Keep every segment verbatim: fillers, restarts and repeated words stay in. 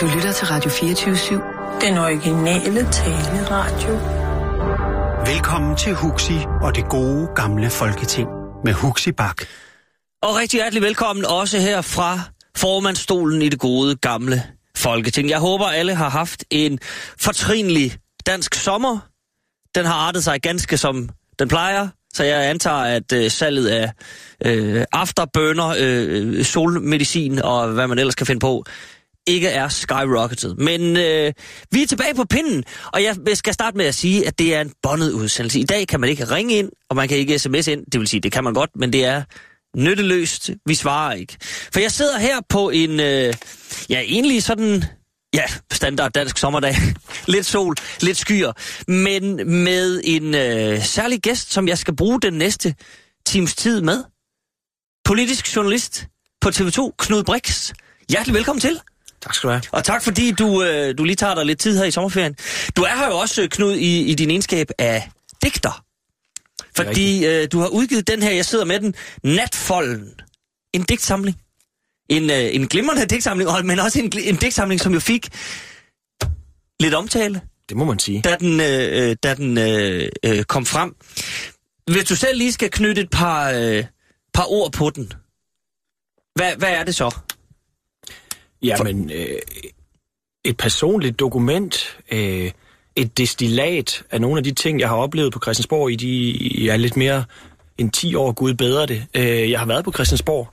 Du lytter til Radio fireogtyve syv. Den originale taleradio. Velkommen til Huxi og det gode gamle Folketing med Huxi Bach. Og rigtig hjertelig velkommen også her fra formandsstolen i det gode gamle Folketing. Jeg håber, alle har haft en fortrinlig dansk sommer. Den har artet sig ganske som den plejer, så jeg antager, at øh, salget af øh, afterbønner, øh, solmedicin og hvad man ellers kan finde på, ikke er skyrocketed. Men øh, vi er tilbage på pinden, og jeg skal starte med at sige, at det er en båndet udsendelse. I dag kan man ikke ringe ind, og man kan ikke sms ind. Det vil sige, det kan man godt, men det er nytteløst. Vi svarer ikke. For jeg sidder her på en, øh, ja, egentlig sådan, ja, standard dansk sommerdag. Lidt sol, lidt skyer, men med en øh, særlig gæst, som jeg skal bruge den næste times tid med. Politisk journalist på T V to, Knud Brix. Hjertelig velkommen til. Tak skal du have. Og tak fordi du, øh, du lige tager dig lidt tid her i sommerferien. Du er her jo også, Knud, i, i din egenskab af digter. Fordi øh, du har udgivet den her, jeg sidder med den, Natfolden. En digtsamling. En, øh, en glimrende digtsamling, men også en, en digtsamling, som jo fik lidt omtale. Det må man sige. Da den, øh, da den øh, øh, kom frem. Hvis du selv lige skal knytte et par, øh, par ord på den, hvad, hvad er det så? Jamen, øh, et personligt dokument, øh, et destillat af nogle af de ting, jeg har oplevet på Christiansborg i de jeg er lidt mere end ti år, gud bedre det. Øh, jeg har været på Christiansborg,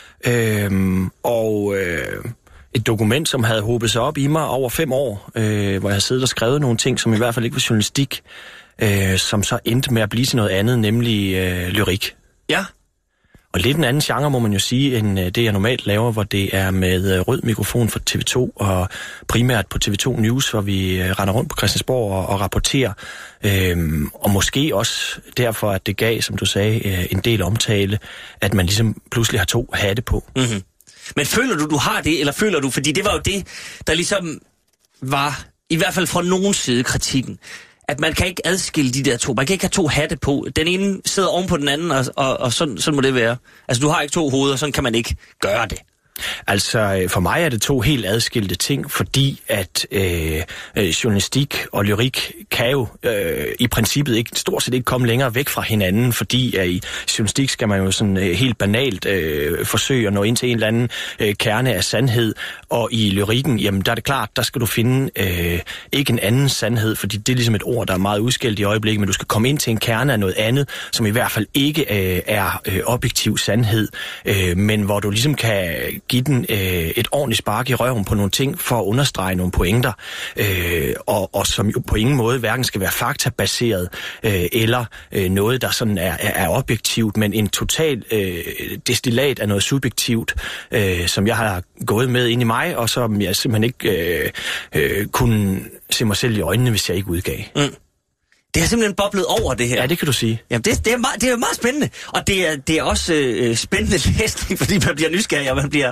øh, og øh, et dokument, som havde hobet sig op i mig over fem år, øh, hvor jeg har siddet og skrevet nogle ting, som i hvert fald ikke var journalistik, øh, som så endte med at blive til noget andet, nemlig øh, lyrik. Ja. Og lidt en anden genre, må man jo sige, end det, jeg normalt laver, hvor det er med rød mikrofon for T V to, og primært på T V to News, hvor vi render rundt på Christiansborg og, og rapporterer. Øhm, og måske også derfor, at det gav, som du sagde, en del omtale, at man ligesom pludselig har to hatte på. Mm-hmm. Men føler du, du har det, eller føler du, fordi det var jo det, der ligesom var, i hvert fald fra nogen side, kritikken, at man kan ikke adskille de der to. Man kan ikke have to hatte på. Den ene sidder oven på den anden, og, og, og sådan, sådan må det være. Altså, du har ikke to hoveder, sådan kan man ikke gøre det. Altså, for mig er det to helt adskilte ting, fordi at øh, journalistik og lyrik kan jo øh, i princippet ikke, stort set ikke komme længere væk fra hinanden, fordi at i journalistik skal man jo sådan øh, helt banalt øh, forsøge at nå ind til en eller anden øh, kerne af sandhed, og i lyrikken, jamen der er det klart, der skal du finde øh, ikke en anden sandhed, fordi det er ligesom et ord, der er meget udskældt i øjeblikket, men du skal komme ind til en kerne af noget andet, som i hvert fald ikke øh, er øh, objektiv sandhed, øh, men hvor du ligesom kan give den øh, et ordentligt spark i røven på nogle ting for at understrege nogle pointer, øh, og, og som jo på ingen måde hverken skal være faktabaseret øh, eller øh, noget, der sådan er, er, er objektivt, men en total øh, destillat af noget subjektivt, øh, som jeg har gået med ind i mig, og som jeg simpelthen ikke øh, øh, kunne se mig selv i øjnene, hvis jeg ikke udgav. Mm. Det har simpelthen boblet over, det her. Ja, det kan du sige. Jamen, det, det, er, meget, det er meget spændende. Og det er, det er også øh, spændende læsning, fordi man bliver nysgerrig, og man bliver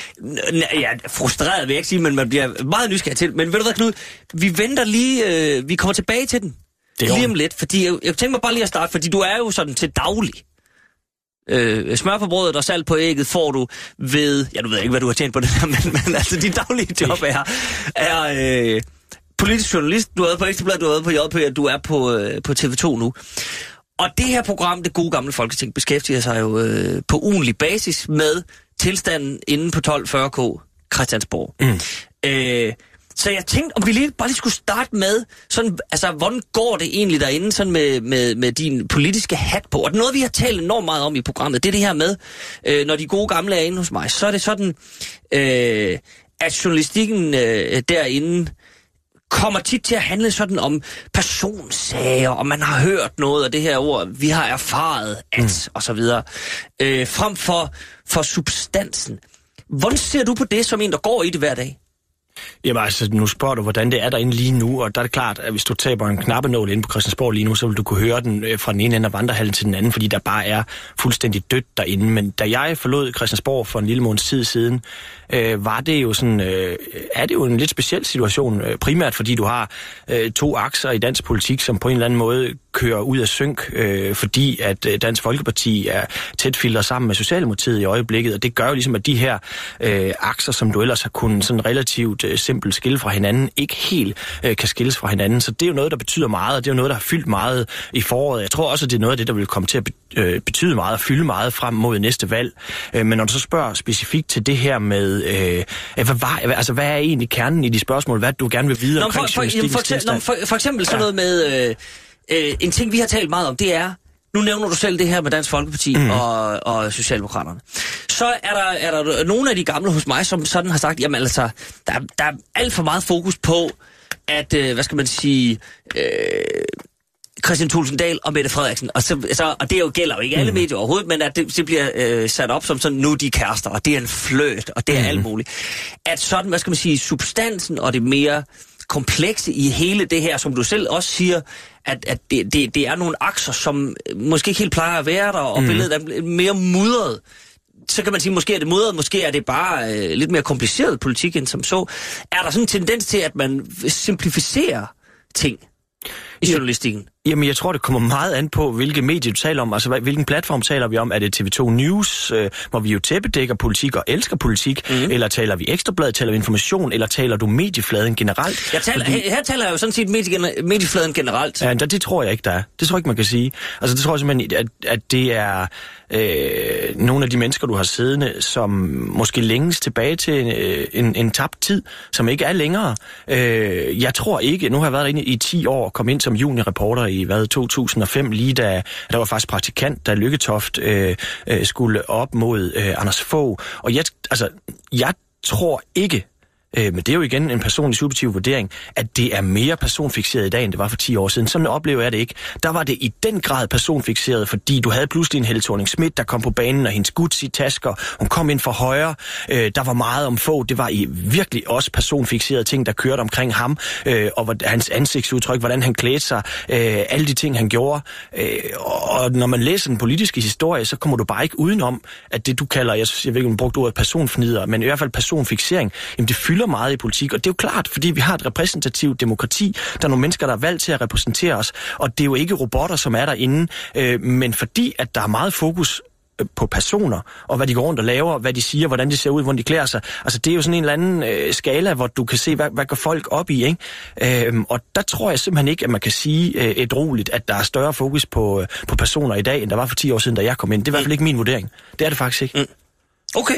ja, frustreret, vil jeg ikke sige, men man bliver meget nysgerrig til. Men ved du hvad, Knud? Vi venter lige, øh, vi kommer tilbage til den. Det lige om lidt, fordi jeg, jeg tænker mig bare lige at starte, fordi du er jo sådan til daglig. Øh, smør på brødet og salt på ægget får du ved, ja, du ved ikke, hvad du har tjent på det her, men, men altså, dit daglige job er, er øh, politisk journalist, du har været på Ekstrabladet, du har været på J P, du er på, øh, på T V to nu. Og det her program, det gode gamle Folketing, beskæftiger sig jo øh, på ugentlig basis med tilstanden inde på tolv fyrre K Christiansborg. Mm. Øh, så jeg tænkte, om vi lige, bare lige skulle starte med, sådan, altså, hvordan går det egentlig derinde sådan med, med, med din politiske hat på? Og noget, vi har talt enormt meget om i programmet, det er det her med, øh, når de gode gamle er inde hos mig, så er det sådan, øh, at journalistikken øh, derinde kommer tit til at handle sådan om personsager, og man har hørt noget af det her ord, vi har erfaret at, mm. og så videre, øh, frem for, for substansen. Hvordan ser du på det som en, der går i det hver dag? Jamen altså, nu spørger du, hvordan det er derinde lige nu, og der er det klart, at hvis du taber en knappenål inde på Christiansborg lige nu, så vil du kunne høre den fra den ene ende af vandrehallen til den anden, fordi der bare er fuldstændig dødt derinde. Men da jeg forlod Christiansborg for en lille måneds tid siden, øh, var det jo sådan, øh, er det jo en lidt speciel situation, øh, primært fordi du har øh, to akser i dansk politik, som på en eller anden måde kører ud af synk, øh, fordi at øh, Dansk Folkeparti er tæt filtret sammen med Socialdemokratiet i øjeblikket, og det gør jo ligesom, at de her øh, akser, som du ellers har kunnet sådan relativt øh, simpelt skille fra hinanden, ikke helt øh, kan skilles fra hinanden. Så det er jo noget, der betyder meget, og det er jo noget, der har fyldt meget i foråret. Jeg tror også, at det er noget af det, der vil komme til at betyde meget og fylde meget frem mod næste valg. Men når du så spørger specifikt til det her med, øh, hvad, var, altså, hvad er egentlig kernen i de spørgsmål? Hvad du gerne vil vide omkring journalistikkens tilstand? For, for eksempel sådan noget med, øh, øh, en ting vi har talt meget om, det er, nu nævner du selv det her med Dansk Folkeparti mm. og, og Socialdemokraterne. Så er der, er der nogle af de gamle hos mig, som sådan har sagt, jamen altså, der, der er alt for meget fokus på, at, øh, hvad skal man sige, øh, Kristian Thulesen Dahl og Mette Frederiksen, og, så, så, og det jo gælder jo ikke alle mm. medier overhovedet, men at det, det bliver øh, sat op som sådan, nu de kærester, og det er en fløjt, og det er mm. alt muligt. At sådan, hvad skal man sige, substansen og det mere komplekse i hele det her, som du selv også siger, at, at det, det, det er nogle akser, som måske ikke helt plejer at være der, og mm. billedet er mere mudret. Så kan man sige, måske er det mudret, måske er det bare øh, lidt mere kompliceret politik end som så. Er der sådan en tendens til, at man simplificerer ting i journalistikken? Jamen, jeg tror, det kommer meget an på, hvilke medier du taler om. Altså, hvilken platform taler vi om? Er det T V to News, øh, hvor vi jo tæppedækker politik og elsker politik? Mm. Eller taler vi Ekstrabladet, taler vi Information? Eller taler du mediefladen generelt? Jeg taler, Fordi... her, her taler jeg jo sådan set medie, mediefladen generelt. Ja, det, det tror jeg ikke, der er. Det tror jeg ikke, man kan sige. Altså, det tror jeg simpelthen, at, at det er øh, nogle af de mennesker, du har siddende, som måske længes tilbage til en, en, en tabt tid, som ikke er længere. Øh, jeg tror ikke, nu har jeg været derinde i ti år, kom ind som juniorreporter i hvad, to tusind og fem, lige da der var faktisk praktikant, da Lykketoft øh, øh, skulle op mod øh, Anders Fogh. Og jeg, altså, jeg tror ikke, øh, men det er jo igen en personlig subjektiv vurdering, at det er mere personfikseret i dag, end det var for ti år siden. Sådan oplever jeg det ikke. Der var det i den grad personfikseret, fordi du havde pludselig en Helle Thorning-Schmidt, der kom på banen, og hendes Gucci-tasker, hun kom ind for højre. Øh, der var meget om Fogh. Det var i virkelig også personfikserede ting, der kørte omkring ham, øh, og hans ansigtsudtryk, hvordan han klædte sig, øh, alle de ting, han gjorde. Øh, og når man læser den politiske historie, så kommer du bare ikke udenom, at det, du kalder, jeg, jeg ved ikke, om du brugte ordet personfnider, men i hvert fald personfiksering, jamen det fylder meget i politik, og det er jo klart, fordi vi har et repræsentativt demokrati, der er nogle mennesker, der er valgt til at repræsentere os, og det er jo ikke robotter, som er derinde, øh, men fordi, at der er meget fokus på personer, og hvad de går rundt og laver, hvad de siger, hvordan de ser ud, hvordan de klæder sig. Altså, det er jo sådan en eller anden øh, skala, hvor du kan se, hvad, hvad går folk op i, ikke? Øhm, og der tror jeg simpelthen ikke, at man kan sige øh, et roligt, at der er større fokus på, øh, på personer i dag, end der var for ti år siden, da jeg kom ind. Det er i hvert fald ikke min vurdering. Det er det faktisk ikke. Mm. Okay.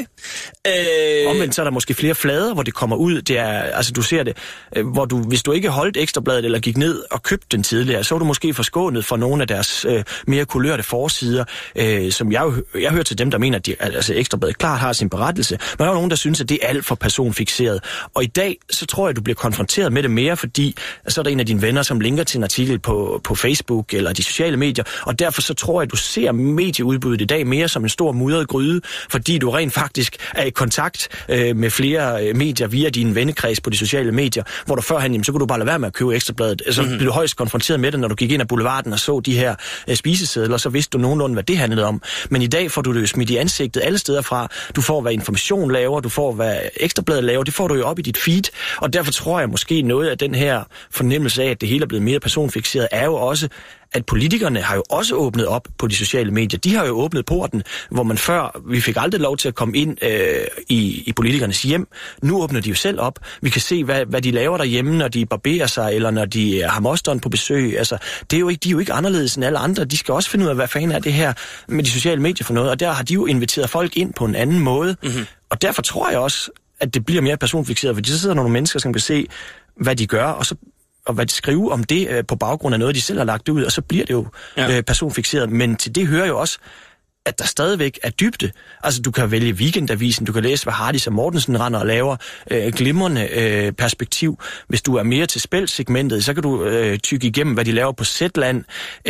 Øh... Omvendt så er der måske flere flader, hvor det kommer ud. Det er, altså du ser det, hvor du, hvis du ikke holdt Ekstrabladet eller gik ned og købte den tidligere, så var du måske forskånet for nogle af deres øh, mere kulørte forsider, øh, som jeg, jeg hører til dem, der mener, at de, altså Ekstrabladet klart har sin berettelse. Men der er nogen, der synes, at det er alt for personfikseret. Og i dag, så tror jeg, du bliver konfronteret med det mere, fordi så er der en af dine venner, som linker til en artikel på, på Facebook eller de sociale medier, og derfor så tror jeg, at du ser medieudbuddet i dag mere som en stor mudret gryde, fordi du rent faktisk er i kontakt øh, med flere øh, medier via din vennekreds på de sociale medier, hvor du førhen, jamen, så kunne du bare lade være med at købe Ekstrabladet. Altså, mm-hmm. blev du højst konfronteret med det, når du gik ind ad boulevarden og så de her øh, spisesedler, så vidste du nogenlunde, hvad det handlede om. Men i dag får du det jo smidt i ansigtet alle steder fra. Du får, hvad Information laver, du får, hvad Ekstrabladet laver, det får du jo op i dit feed, og derfor tror jeg måske noget af den her fornemmelse af, at det hele er blevet mere personfikseret, er jo også, at politikerne har jo også åbnet op på de sociale medier. De har jo åbnet porten, hvor man før, vi fik aldrig lov til at komme ind øh, i, i politikernes hjem. Nu åbner de jo selv op. Vi kan se, hvad, hvad de laver derhjemme, når de barberer sig, eller når de har mosteren på besøg. Altså, det er jo ikke, de er jo ikke anderledes end alle andre. De skal også finde ud af, hvad fanden er det her med de sociale medier for noget. Og der har de jo inviteret folk ind på en anden måde. Mm-hmm. Og derfor tror jeg også, at det bliver mere personfikseret, fordi så sidder nogle mennesker, som kan se, hvad de gør, og så og hvad de skriver om det øh, på baggrund af noget, de selv har lagt ud, og så bliver det jo ja. øh, personfikseret. Men til det hører jo også, at der stadigvæk er dybde. Altså, du kan vælge Weekendavisen, du kan læse, hvad Hardis og Mortensen render og laver, øh, glimrende øh, perspektiv. Hvis du er mere til spilsegmentet, så kan du øh, tykke igennem, hvad de laver på Zetland.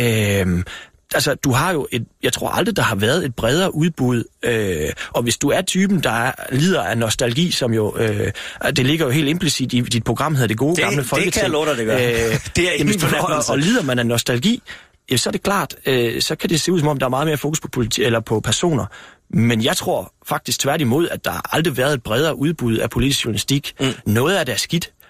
Øh, Altså, du har jo et, jeg tror aldrig, der har været et bredere udbud, øh, og hvis du er typen, der er, lider af nostalgi, som jo, øh, det ligger jo helt implicit i dit program, hedder Det Gode det, Gamle Folketing. Det kan jeg love dig, det gør. Øh, det er jamen, og, og lider man af nostalgi, ja, så er det klart, øh, så kan det se ud som om, der er meget mere fokus på politi- eller på personer. Men jeg tror faktisk tværtimod, at der aldrig har været et bredere udbud af politisk journalistik. Mm. Noget af det er skidt,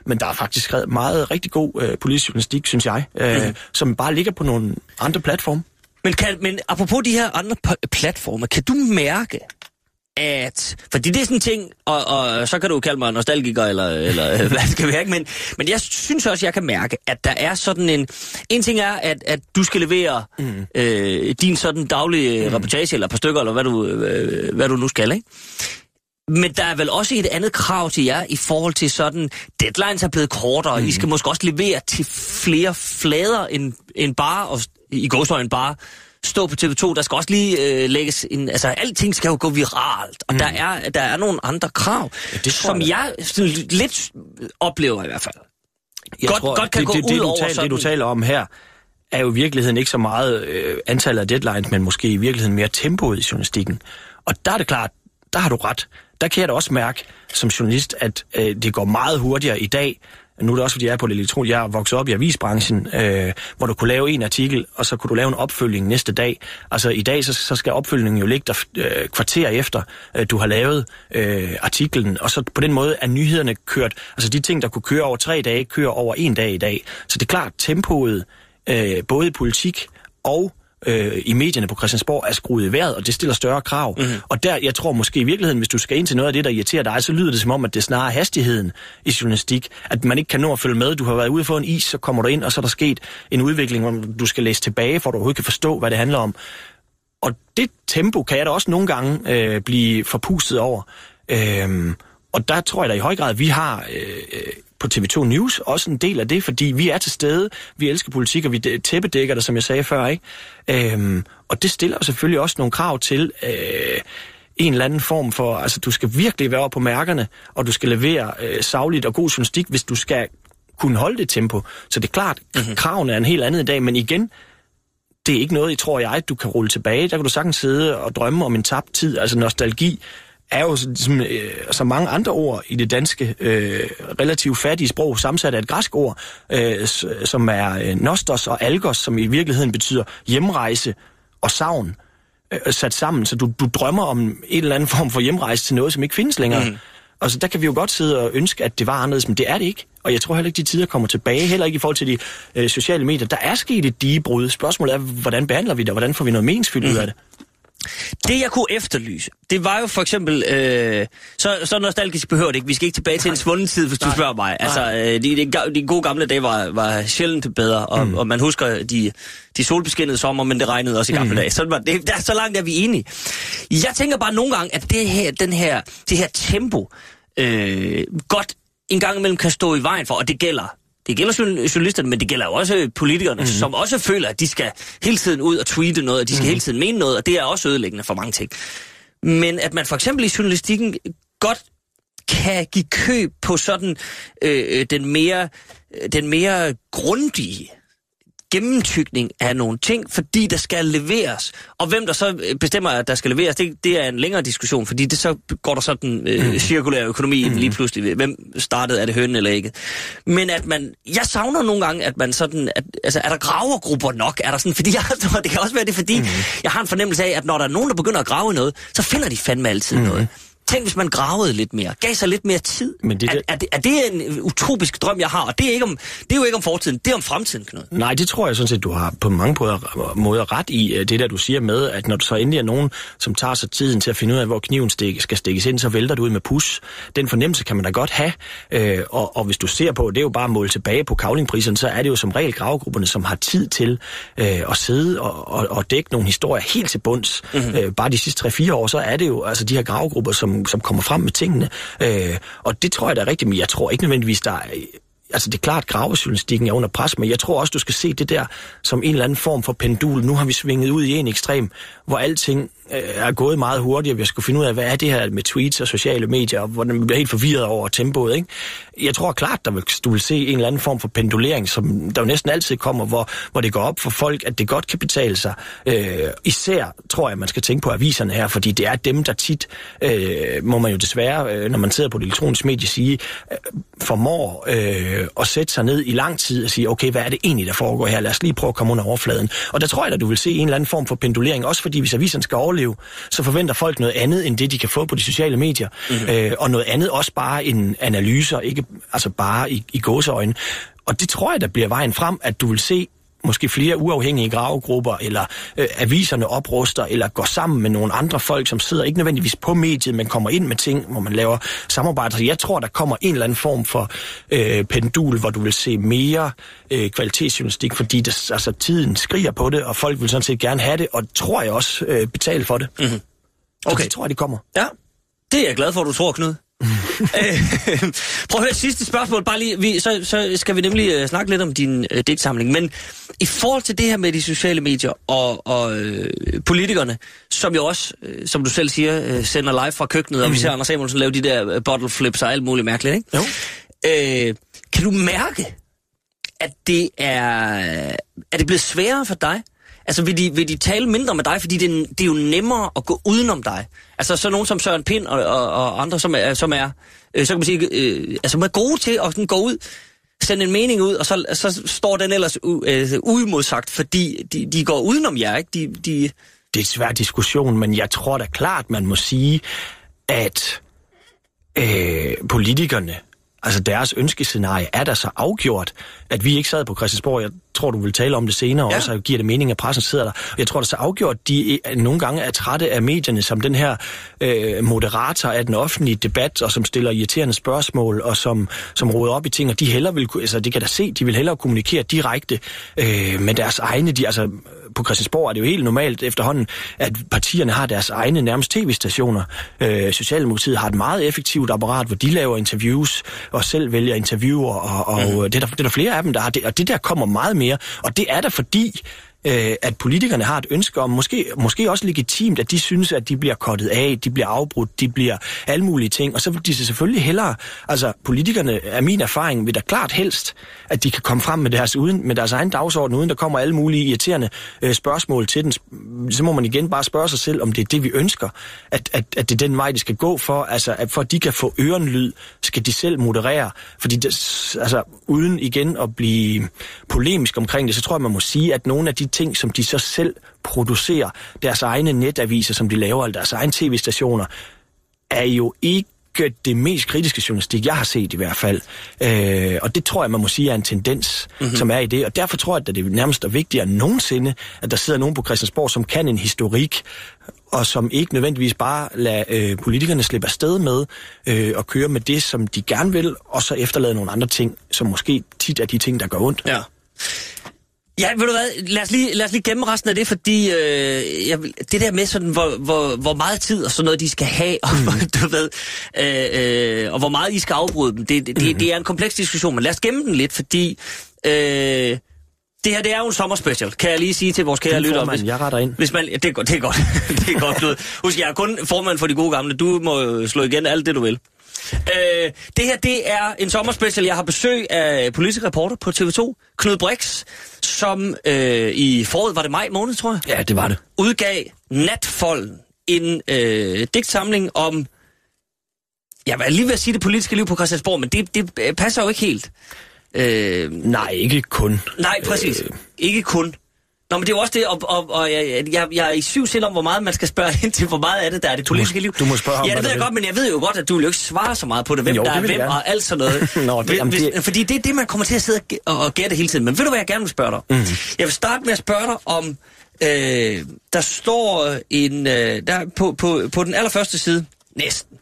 men der er faktisk skrevet meget rigtig god øh, politisk journalistik, synes jeg, øh, mm. som bare ligger på nogle andre platforme. Men, kan, men apropos de her andre p- platforme, kan du mærke, at... Fordi det er sådan en ting, og, og så kan du kalde mig nostalgiker, eller, eller hvad det skal være, men, men jeg synes også, jeg kan mærke, at der er sådan en... En ting er, at, at du skal levere mm. øh, din sådan daglige mm. reportage, eller et par stykker, eller hvad du, øh, hvad du nu skal, ikke? Men der er vel også et andet krav til jer i forhold til sådan, deadlines er blevet kortere, mm. I skal måske også levere til flere flader end, end bare, og i gåseøjne bare, stå på T V to. Der skal også lige øh, lægges en, altså alting skal jo gå viralt, og mm. der, er, der er nogle andre krav, ja, det som jeg, jeg sådan, lidt oplever i hvert fald. Jeg godt, tror, godt kan det, gå det, ud det, du over taler, sådan... det, du taler om her, er jo i virkeligheden ikke så meget øh, antallet af deadlines, men måske i virkeligheden mere tempoet i journalistikken. Og der er det klart, der har du ret. Der kan jeg da også mærke som journalist, at øh, det går meget hurtigere i dag. Nu er det også, fordi jeg er på det elektronik. Jeg er vokset op i avisbranchen, øh, hvor du kunne lave en artikel, og så kunne du lave en opfølging næste dag. Altså i dag, så, så skal opfølgningen jo ligge der øh, kvarter efter, øh, du har lavet øh, artiklen. Og så på den måde er nyhederne kørt. Altså de ting, der kunne køre over tre dage, kører over en dag i dag. Så det er klart, tempoet, øh, både i politik og Øh, i medierne på Christiansborg er skruet i vejret, og det stiller større krav. Mm-hmm. Og der, jeg tror måske i virkeligheden, hvis du skal ind til noget af det, der irriterer dig, så lyder det som om, at det snarere er hastigheden i journalistik, at man ikke kan nå at følge med. Du har været ude for en is, så kommer du ind, og så er der sket en udvikling, hvor du skal læse tilbage, for at du overhovedet kan forstå, hvad det handler om. Og det tempo kan jeg da også nogle gange øh, blive forpustet over. Øh, og der tror jeg da i høj grad, at vi har... Øh, på T V to News også en del af det, fordi vi er til stede, vi elsker politik, og vi tæppedækker det, som jeg sagde før, ikke? Øhm, og det stiller selvfølgelig også nogle krav til øh, en eller anden form for, altså du skal virkelig være på mærkerne, og du skal levere øh, sagligt og god journalistik, hvis du skal kunne holde det tempo. Så det er klart, mm-hmm. kravene er en helt anden i dag, men igen, det er ikke noget, jeg tror jeg, du kan rulle tilbage. Der kan du sagtens sidde og drømme om en tabt tid, altså nostalgi, er jo som, øh, så mange andre ord i det danske øh, relativt fattige sprog, sammensat af et græsk ord, øh, som er øh, nostos og algos, som i virkeligheden betyder hjemrejse og savn, øh, sat sammen. Så du, du drømmer om en eller anden form for hjemrejse til noget, som ikke findes længere. Mm. Og så der kan vi jo godt sidde og ønske, at det var anderledes, men det er det ikke. Og jeg tror heller ikke, de tider kommer tilbage, heller ikke i forhold til de øh, sociale medier. Der er sket et digebrud. Spørgsmålet er, hvordan behandler vi det, og hvordan får vi noget meningsfyldt mm. ud af det? Det, jeg kunne efterlyse, det var jo for eksempel... Øh, så, så nostalgisk behøver det ikke. Vi skal ikke tilbage til en svunden tid, hvis Nej. du spørger mig. Altså, øh, de, de, de gode gamle dage var, var sjældent bedre, og, mm. og man husker de, de solbeskinnede sommer, men det regnede også i gamle mm. dage. Så, var det, der, så langt er vi enige. Jeg tænker bare nogle gange, at det her, den her, det her tempo øh, godt en gang imellem kan stå i vejen for, og det gælder... Det gælder journalisterne, men det gælder jo også politikerne, mm-hmm. som også føler, at de skal hele tiden ud og tweete noget, og de skal mm-hmm. hele tiden mene noget, og det er også ødelæggende for mange ting. Men at man for eksempel i journalistikken godt kan give køb på sådan øh, den mere, den mere grundige gennemtykning af nogle ting, fordi der skal leveres. Og hvem der så bestemmer, at der skal leveres, det, det er en længere diskussion, fordi det så går der sådan øh, cirkulær økonomi mm. lige pludselig. Hvem startede, er det hønen eller ikke? Men at man, jeg savner nogle gange, at man sådan, at, altså er der gravergrupper nok? Er der sådan, fordi jeg, det kan også være det, fordi mm. jeg har en fornemmelse af, at når der er nogen, der begynder at grave noget, så finder de fandme altid mm. noget. Tænk, hvis man gravede lidt mere, gav sig lidt mere tid. Men det, er, er, det, er det en utopisk drøm, jeg har? Og det er, ikke om, det er jo ikke om fortiden, det er om fremtiden, Knud. Nej, det tror jeg sådan set, du har på mange måder ret i, det der, du siger med, at når du så endelig er nogen, som tager sig tiden til at finde ud af, hvor kniven stik, skal stikkes ind, så vælter du ud med pus. Den fornemmelse kan man da godt have. Øh, og, og hvis du ser på, det er jo bare at måle tilbage på Cavlingpriserne, så er det jo som regel gravegrupperne, som har tid til øh, at sidde og, og, og dække nogle historier helt til bunds. Mm-hmm. Øh, bare de sidste tre fire år, så er det jo altså de her gravegrupper, som som kommer frem med tingene. Øh, og det tror jeg da er rigtigt, men jeg tror ikke nødvendigvis, der er... Altså det er klart, gravejournalistikken er under pres, men jeg tror også, du skal se det der som en eller anden form for pendul. Nu har vi svinget ud i en ekstrem, hvor alting øh, er gået meget hurtigt, og vi skal finde ud af, hvad er det her med tweets og sociale medier, og hvordan man bliver helt forvirret over tempoet, ikke? Jeg tror klart, der vil, du vil se en eller anden form for pendulering, som der jo næsten altid kommer, hvor, hvor det går op for folk, at det godt kan betale sig. Øh, især tror jeg, man skal tænke på aviserne her, fordi det er dem, der tit, øh, må man jo desværre, øh, når man sidder på det elektroniske medie, sige, øh, formår øh, at sætte sig ned i lang tid og sige, okay, hvad er det egentlig, der foregår her? Lad os lige prøve at komme under overfladen. Og der tror jeg, at du vil se en eller anden form for pendulering, også fordi hvis aviserne skal overleve, overleve, så forventer folk noget andet, end det, de kan få på de sociale medier. Mm-hmm. Øh, og noget andet også bare en analyser, ikke altså bare i, i gåseøjne. Og det tror jeg, der bliver vejen frem, at du vil se måske flere uafhængige gravegrupper, eller øh, aviserne opruster, eller går sammen med nogle andre folk, som sidder ikke nødvendigvis på mediet, men kommer ind med ting, hvor man laver samarbejder. Så jeg tror, der kommer en eller anden form for øh, pendul, hvor du vil se mere øh, kvalitetsjournalistik, fordi det, altså, tiden skriger på det, og folk vil sådan set gerne have det, og tror jeg også øh, betale for det. Mm-hmm. Okay. Så det tror jeg, det kommer. Ja, det er jeg glad for, at du tror, Knud. Prøv at høre sidste spørgsmål. Bare lige, vi, så, så skal vi nemlig uh, snakke lidt om din uh, digtsamling. Men i forhold til det her med de sociale medier og, og uh, politikerne, som jo også, uh, som du selv siger, uh, sender live fra køkkenet, mm-hmm. og vi ser Anders Samuelsen lave de der uh, bottle flips og alt muligt mærkeligt, ikke? Jo. Uh, kan du mærke, at det er, er det blevet sværere for dig? Altså, vil de, vil de tale mindre med dig, fordi det, det er jo nemmere at gå udenom dig? Altså, så nogen som Søren Pind og, og, og andre, som er, som er øh, så kan man sige, øh, altså, man er gode til at sådan, gå ud, sende en mening ud, og så, så står den ellers u, øh, uimodsagt, fordi de, de går udenom jer, ikke? De, de... Det er en svær diskussion, men jeg tror da klart, man må sige, at øh, politikerne, altså deres ønskescenarie er der så afgjort, at vi ikke sad på Christiansborg. Jeg tror, du vil tale om det senere, ja. Også giver det mening, at pressen sidder der. Og jeg tror, det er så afgjort, at de nogle gange er trætte af medierne som den her øh, moderator af den offentlige debat, og som stiller irriterende spørgsmål, og som, som råder op i ting, og de hellere vil, altså det kan da se, de vil hellere kommunikere direkte øh, med deres egne, de, altså på Christiansborg er det jo helt normalt efterhånden, at partierne har deres egne nærmest tv-stationer. Øh, Socialdemokratiet har et meget effektivt apparat, hvor de laver interviews, og selv vælger interviewer, og, og mm. det, er der, det er der flere af dem, der har det, og det der kommer meget mere, og det er der fordi, øh, at politikerne har et ønske om, måske, måske også legitimt, at de synes, at de bliver kottet af, de bliver afbrudt, de bliver alle mulige ting, og så vil de selvfølgelig hellere, altså politikerne, af min erfaring, vil da klart helst, at de kan komme frem med deres, uden, med deres egen dagsorden, uden der kommer alle mulige irriterende øh, spørgsmål til den. Så må man igen bare spørge sig selv, om det er det, vi ønsker, at, at, at det er den vej, de skal gå for, altså at for at de kan få ørenlyd, skal de selv moderere, fordi det, altså uden igen at blive polemisk omkring det, så tror jeg, man må sige, at nogle af de ting, som de så selv producerer, deres egne netaviser, som de laver, eller deres egne tv-stationer, er jo ikke det mest kritiske journalistik, jeg har set i hvert fald. Øh, og det tror jeg, man må sige, er en tendens, mm-hmm. som er i det. Og derfor tror jeg, at det nærmest er vigtigere end nogensinde, at der sidder nogen på Christiansborg, som kan en historik, og som ikke nødvendigvis bare lader øh, politikerne slippe afsted med øh, og køre med det, som de gerne vil, og så efterlade nogle andre ting, som måske tit er de ting, der gør ondt. Ja. Ja, ved du hvad, lad os lige, lad os lige gemme resten af det, fordi øh, jeg, det der med sådan, hvor, hvor, hvor meget tid og sådan noget, de skal have, og, mm. du ved, øh, øh, og hvor meget I skal afbryde dem, det, det, mm. det, det er en kompleks diskussion, men lad os gemme den lidt, fordi øh, det her, det er jo en sommerspecial, kan jeg lige sige til vores kære lyttere. Hvis, jeg retter ind. Hvis man, ja, det er godt, det er godt, det er godt, Knud. Husk, jeg er kun formand for de gode gamle, du må slå igen alt det, du vil. Øh, det her, det er en sommerspecial. Jeg har besøg af politisk reporter på T V to, Knud Brix, som øh, i foråret, var det maj måned, tror jeg? Ja, det var det. Udgav Natfolden, en øh, digtsamling om, jeg vil lige ved at sige det politiske liv på Christiansborg, men det, det passer jo ikke helt. Øh, nej, ikke kun. Nej, præcis. Øh... Ikke kun. Nå, men det er jo også det, og, og, og jeg, jeg, jeg er i syv selv om, hvor meget man skal spørge ind til, hvor meget af det, der er det politiske liv. Du må spørge om, ja, det ved jeg godt, men jeg ved jo godt, at du vil jo ikke svare så meget på det, hvem jo, der er hvem og alt sådan noget. Nå, det, hvis, det... Fordi det er det, man kommer til at sidde og, og gætte hele tiden. Men ved du, hvad jeg gerne vil spørge dig? Mm. Jeg vil starte med at spørge dig om, øh, der står en, øh, der på, på, på den allerførste side, næsten,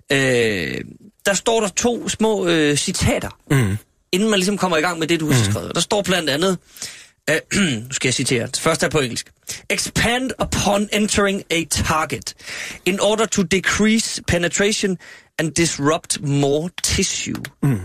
øh, der står der to små øh, citater, mm. inden man ligesom kommer i gang med det, du har mm. skrevet. Der står blandt andet, Uh, nu skal jeg citere. Det første er på engelsk. Expand upon entering a target in order to decrease penetration and disrupt more tissue. Mm.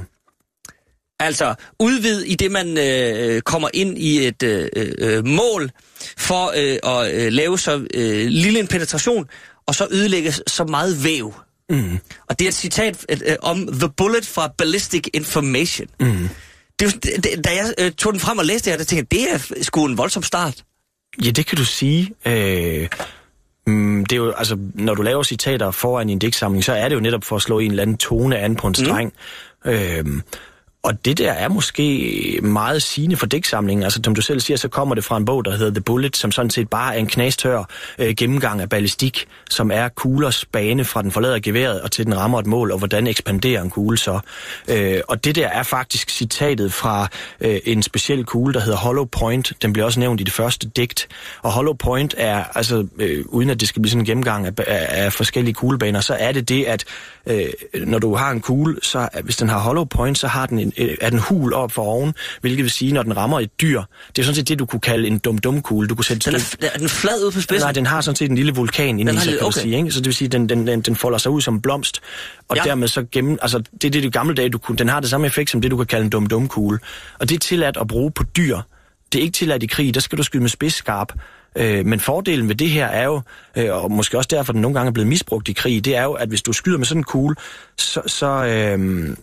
Altså udvid i det, man øh, kommer ind i et øh, øh, mål for øh, at øh, lave så øh, lille en penetration, og så ødelægge så meget væv. Mm. Og det er et citat øh, om The Bullet fra Ballistic Information. Mm. Det, det, da jeg øh, tog den frem og læste det her, der tænkte jeg, det er sgu en voldsom start. Ja, det kan du sige. Øh, mm, det er jo, altså, når du laver citater foran i en digtsamling, så er det jo netop for at slå en eller anden tone an på en streng. Mm. Øh, og det der er måske meget sigende for digtsamlingen. Altså, som du selv siger, så kommer det fra en bog, der hedder The Bullet, som sådan set bare er en knastør øh, gennemgang af ballistik, som er kuglers bane fra den forlader geværet og til den rammer et mål, og hvordan ekspanderer en kugle så. Øh, og det der er faktisk citatet fra øh, en speciel kugle, der hedder Hollow Point. Den bliver også nævnt i det første digt. Og Hollow Point er, altså, øh, uden at det skal blive sådan en gennemgang af, af, af forskellige kuglebaner, så er det det, at øh, når du har en kugle, så hvis den har Hollow Point, så har den en, øh, er den hul op for oven, hvilket vil sige, når den rammer et dyr. Det er sådan set det, du kunne kalde en dum-dum-kugle. Du kunne sætte den er, er den flad ud på spidsen? Nej, den har sådan set en lille vulkan inde i sig, kan okay. sige, ikke? Så det vil sige, den, den, den, den folder sig ud som blomst, og ja. dermed så gennem, altså det er det, det gamle dage, du kunne, den har det samme effekt som det, du kan kalde en dum-dum-kugle. Og det er tilladt at bruge på dyr. Det er ikke tilladt i krig, der skal du skyde med spidsskarp. Øh, men fordelen ved det her er jo, øh, og måske også derfor, den nogle gange er blevet misbrugt i krig, det er jo, at hvis du skyder med sådan en kugle, så, så øh,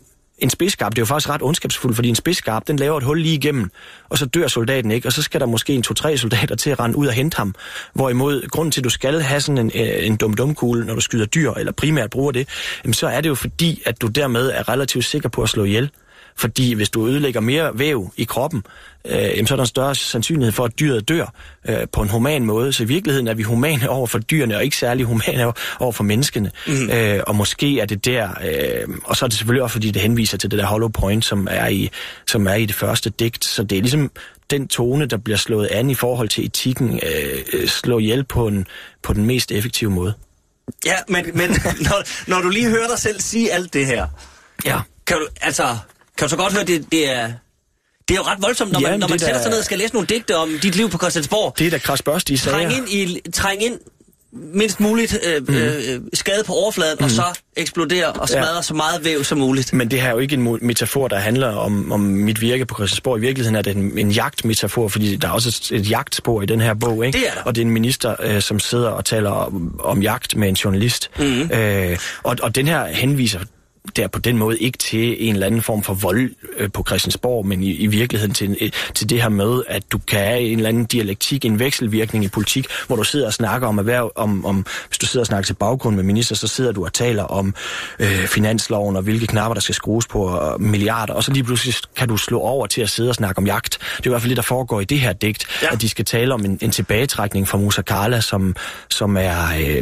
en spidsskarp, det er jo faktisk ret ondskabsfuldt, fordi en spidsskarp, den laver et hul lige igennem, og så dør soldaten ikke, og så skal der måske en to-tre soldater til at rende ud og hente ham. Hvorimod, grunden til, at du skal have sådan en, en dum-dum-kugle, når du skyder dyr, eller primært bruger det, jamen, så er det jo fordi, at du dermed er relativt sikker på at slå ihjel. Fordi hvis du ødelægger mere væv i kroppen, øh, jamen, så er der en større sandsynlighed for, at dyret dør øh, på en human måde. Så i virkeligheden er vi humane over for dyrene, og ikke særlig humane over for menneskene. Mm. Øh, og måske er det der, øh, og så er det selvfølgelig også, fordi det henviser til det der Hollow Point, som er i, som er i det første digt. Så det er ligesom den tone, der bliver slået an i forhold til etikken, øh, slå ihjel på, en, på den mest effektive måde. Ja, men, men når, når du lige hører dig selv sige alt det her, ja. kan du, altså... Kan du så godt høre, det, det er... Det er jo ret voldsomt, når man, ja, når man sætter der... sig ned og skal læse nogle digte om dit liv på Christiansborg. Det er da krasbørstige sager. Træng ind, i, træng ind mindst muligt øh, mm. øh, skade på overfladen, mm. og så eksplodere og smadre ja. så meget væv som muligt. Men det her er jo ikke en metafor, der handler om, om mit virke på Christiansborg. I virkeligheden er det en, en jagtmetafor, fordi der er også et, et jagtspor i den her bog, ikke? Det er der. Og det er en minister, øh, som sidder og taler om, om jagt med en journalist. Mm. Øh, og, og den her henviser der på den måde ikke til en eller anden form for vold øh, på Christiansborg, men i, i virkeligheden til, til det her med, at du kan have en eller anden dialektik, en vekselvirkning i politik, hvor du sidder og snakker om erhverv, om, om hvis du sidder og snakker til baggrund med minister, så sidder du og taler om øh, finansloven og hvilke knapper, der skal skrues på, og milliarder, og så lige pludselig kan du slå over til at sidde og snakke om jagt. Det er i hvert fald det, der foregår i det her digt, ja. At de skal tale om en, en tilbagetrækning fra Musa Karla, som, som er øh,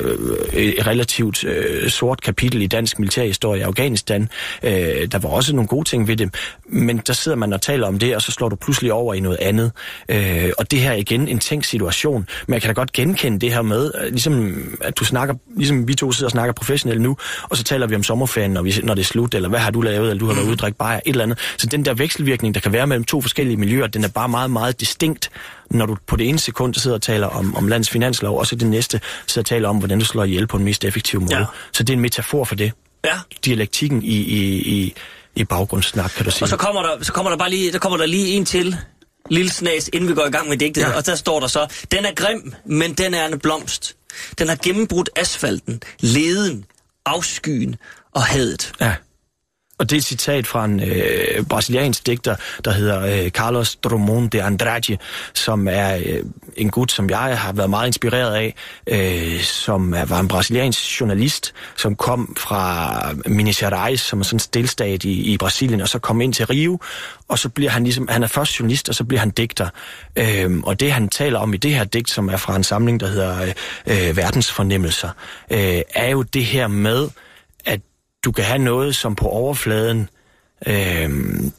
øh, et relativt øh, sort kapitel i dansk militærhistorie i Afghanistan. Øh, der var også nogle gode ting ved det, men der sidder man og taler om det, og så slår du pludselig over i noget andet. Øh, og det her er igen en tænkt situation, men jeg kan da godt genkende det her med, ligesom at du snakker, ligesom vi to sidder og snakker professionelt nu, og så taler vi om sommerferien, når, vi, når det er slut, eller hvad har du lavet, eller du har været ude at drikke bajer, et eller andet. Så den der vekselvirkning, der kan være mellem to forskellige miljøer, den er bare meget, meget distinkt, når du på det ene sekund sidder og taler om, om landets finanslov, og så det næste sidder og taler om, hvordan du slår ihjel på en mest effektiv måde. Ja. Så det er en metafor for det. Ja. Dialektikken i, i, i, i baggrundssnak, kan du sige. Og så kommer der, så kommer der bare lige, der kommer der lige en til, lille snas, inden vi går i gang med digtet, ja. Og der står der så, den er grim, men den er en blomst. Den har gennembrudt asfalten, leden, afskyen og hadet. Ja. Og det er et citat fra en øh, brasiliansk digter, der hedder øh, Carlos Drummond de Andrade, som er øh, en gut, som jeg har været meget inspireret af, øh, som er, var en brasiliansk journalist, som kom fra Minas Gerais, som er sådan en delstat i, i Brasilien, og så kom ind til Rio, og så bliver han ligesom, han er først journalist, og så bliver han digter. Øh, og det, han taler om i det her digt, som er fra en samling, der hedder øh, Verdensfornemmelser, øh, er jo det her med, at du kan have noget, som på overfladen øh,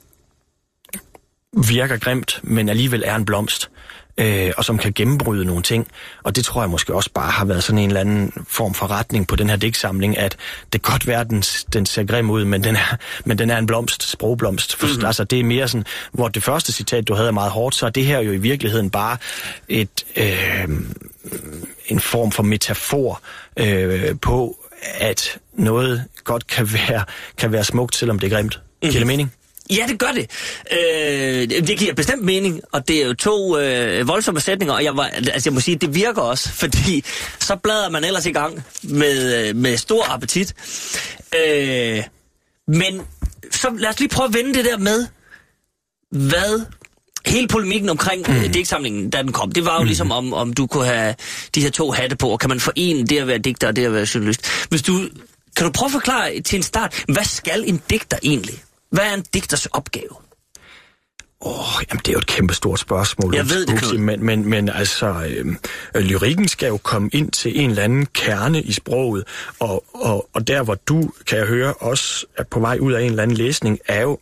virker grimt, men alligevel er en blomst, øh, og som kan gennembryde nogle ting. Og det tror jeg måske også bare har været sådan en eller anden form for retning på den her digtsamling, at det kan godt være, at den, den ser grim ud, men den er, men den er en blomst, sprogblomst. For, mm-hmm. Altså det er mere sådan, hvor det første citat, du havde, er meget hårdt, så er det her jo i virkeligheden bare et, øh, en form for metafor øh, på, at noget godt kan være, kan være smukt, selvom det er grimt. Giver det mening? Ja, det gør det. Øh, det giver bestemt mening, og det er jo to øh, voldsomme sætninger, og jeg, var, altså jeg må sige, det virker også, fordi så bladrer man ellers i gang med, med stor appetit. Øh, men så lad os lige prøve at vende det der med, hvad... Hele polemikken omkring mm. digtsamlingen, da den kom, det var jo mm. ligesom, om, om du kunne have de her to hatte på, og kan man forene det at være digter og det at være journalist. Hvis du, kan du prøve at forklare til en start, hvad skal en digter egentlig? Hvad er en digters opgave? Åh, oh, jamen det er jo et kæmpe stort spørgsmål. Jeg ved det, Knud. Men, men, men altså, øh, lyrikken skal jo komme ind til en eller anden kerne i sproget, og, og, og der hvor du, kan jeg høre, også er på vej ud af en eller anden læsning, er jo,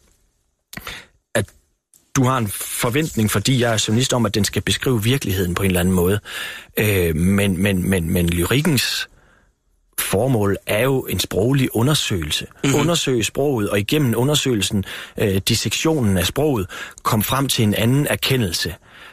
at du har en forventning, fordi jeg er journalist, om, at den skal beskrive virkeligheden på en eller anden måde. Øh, men, men, men, men lyrikkens formål er jo en sproglig undersøgelse. Mm-hmm. Undersøge sproget, og igennem undersøgelsen, øh, dissektionen af sproget, kom frem til en anden erkendelse,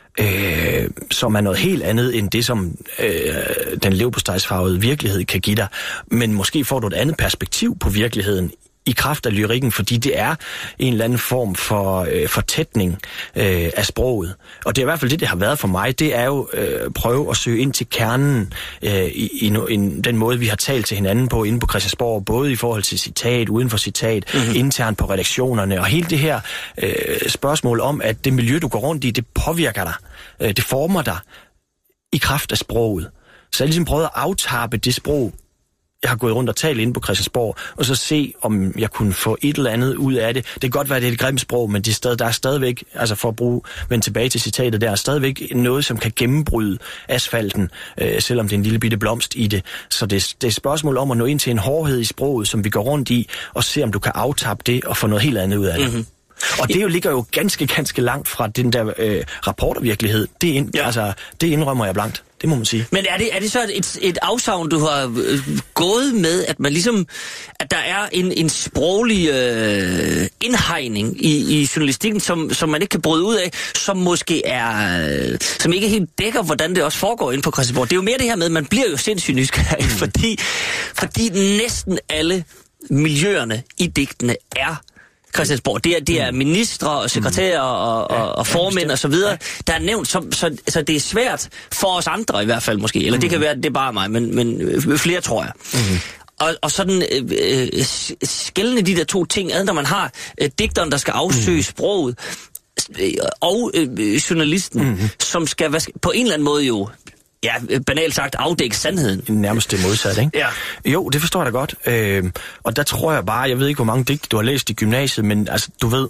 øh, som er noget helt andet end det, som øh, den leverpostejsfarvede virkelighed kan give dig. Men måske får du et andet perspektiv på virkeligheden i kraft af lyrikken, fordi det er en eller anden form for øh, fortætning øh, af sproget. Og det er i hvert fald det, det har været for mig. Det er jo øh, prøve at søge ind til kernen øh, i, i, no, i den måde, vi har talt til hinanden på inde på Christiansborg, både i forhold til citat, uden for citat, mm-hmm. internt på redaktionerne, og hele det her øh, spørgsmål om, at det miljø, du går rundt i, det påvirker dig. Øh, det former dig i kraft af sproget. Så jeg ligesom prøvet at aftappe det sprog, jeg har gået rundt og talt inde på Christiansborg, og så se, om jeg kunne få et eller andet ud af det. Det kan godt være, det er et grimt sprog, men det er stadig, der er stadigvæk, altså for at bruge, vende tilbage til citatet, der er stadigvæk noget, som kan gennembryde asfalten, øh, selvom det er en lille bitte blomst i det. Så det, det er et spørgsmål om at nå ind til en hårdhed i sproget, som vi går rundt i, og se, om du kan aftappe det og få noget helt andet ud af det. Mm-hmm. Og det jo ligger jo ganske, ganske langt fra den der øh, rapportervirkelighed. Det, ind, ja. altså, det indrømmer jeg blankt. Det må man sige. Men er det, er det så et, et afsavn, du har øh, gået med, at man ligesom, at der er en, en sproglig øh, indhegning i, i journalistikken, som, som man ikke kan bryde ud af, som måske er, øh, som ikke helt dækker, hvordan det også foregår inde på Christiansborg. Det er jo mere det her med, at man bliver jo sindssygt nysgerrig, mm. fordi, fordi næsten alle miljøerne i digtene er Christiansborg. Det er, det er ministre og sekretærer og, og, og formænd og så videre, der er nævnt, så, så, så det er svært for os andre i hvert fald måske. Eller det kan være, det er bare mig, men, men flere tror jeg. Mm-hmm. Og, og sådan øh, skældende de der to ting ad, når man har øh, digteren, der skal afsøge mm. sproget, øh, og øh, journalisten, mm-hmm. som skal hvad, på en eller anden måde jo, ja, banalt sagt, afdække sandheden. Nærmest det modsatte, ikke? Ja. Jo, det forstår jeg da godt. Øh, og der tror jeg bare, jeg ved ikke, hvor mange digte du har læst i gymnasiet, men altså, du ved,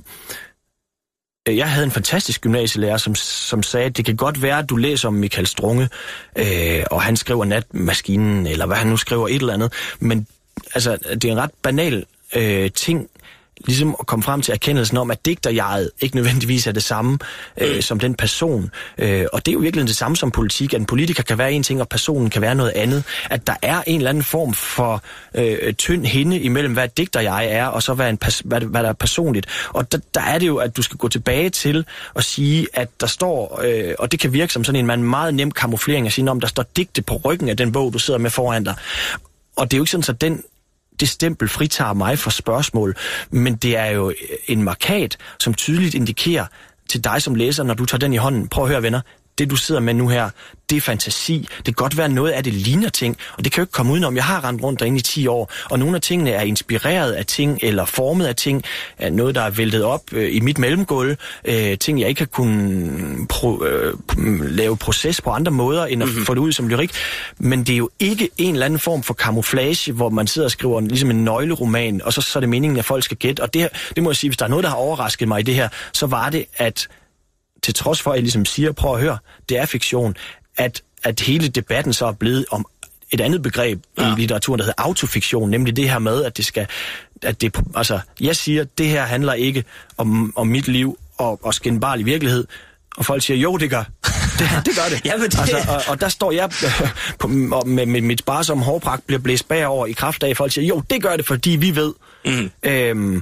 jeg havde en fantastisk gymnasielærer, som, som sagde, at det kan godt være, at du læser om Michael Strunge, øh, og han skriver Natmaskinen, eller hvad han nu skriver, et eller andet, men altså, det er en ret banal øh, ting, ligesom at komme frem til erkendelsen om, at digterjeget ikke nødvendigvis er det samme øh, som den person. Øh, og det er jo virkelig det samme som politik, at en politiker kan være en ting, og personen kan være noget andet. At der er en eller anden form for øh, tynd hinde imellem, hvad digterjeg er, og så hvad, en pas- hvad, hvad der er personligt. Og der, der er det jo, at du skal gå tilbage til at sige, at der står, øh, og det kan virke som sådan en man meget nem kamuflering at sige, om der står digte på ryggen af den bog, du sidder med foran dig. Og det er jo ikke sådan, så den det stempel fritager mig for spørgsmål, men det er jo en markat, som tydeligt indikerer til dig som læser, når du tager den i hånden. Prøv at høre, venner, det du sidder med nu her, det er fantasi. Det kan godt være noget af det ligner ting, og det kan jo ikke komme udenom. Jeg har rendt rundt derinde i ti år, og nogle af tingene er inspireret af ting, eller formet af ting, af noget, der er væltet op øh, i mit mellemgulv, øh, ting, jeg ikke har kunnet pro, øh, lave proces på andre måder, end at mm-hmm. få det ud som lyrik. Men det er jo ikke en eller anden form for camouflage, hvor man sidder og skriver en, ligesom en nøgleroman, og så, så er det meningen, at folk skal gætte. Og det, det må jeg sige, hvis der er noget, der har overrasket mig i det her, så var det, at til trods for, at jeg ligesom siger, prøv at høre, det er fiktion, at, at hele debatten så er blevet om et andet begreb ja. i litteraturen, der hedder autofiktion, nemlig det her med, at det skal, at det, altså, jeg siger, det her handler ikke om, om mit liv og, og skændbarlig virkelighed, og folk siger, jo, det gør. Det, det gør det. Jamen, det... Altså, og, og der står jeg øh, på, med, med mit sparsomme hårpragt bliver blæst bagover i kraft af, folk siger, jo, det gør det, fordi vi ved. Mm. Øhm,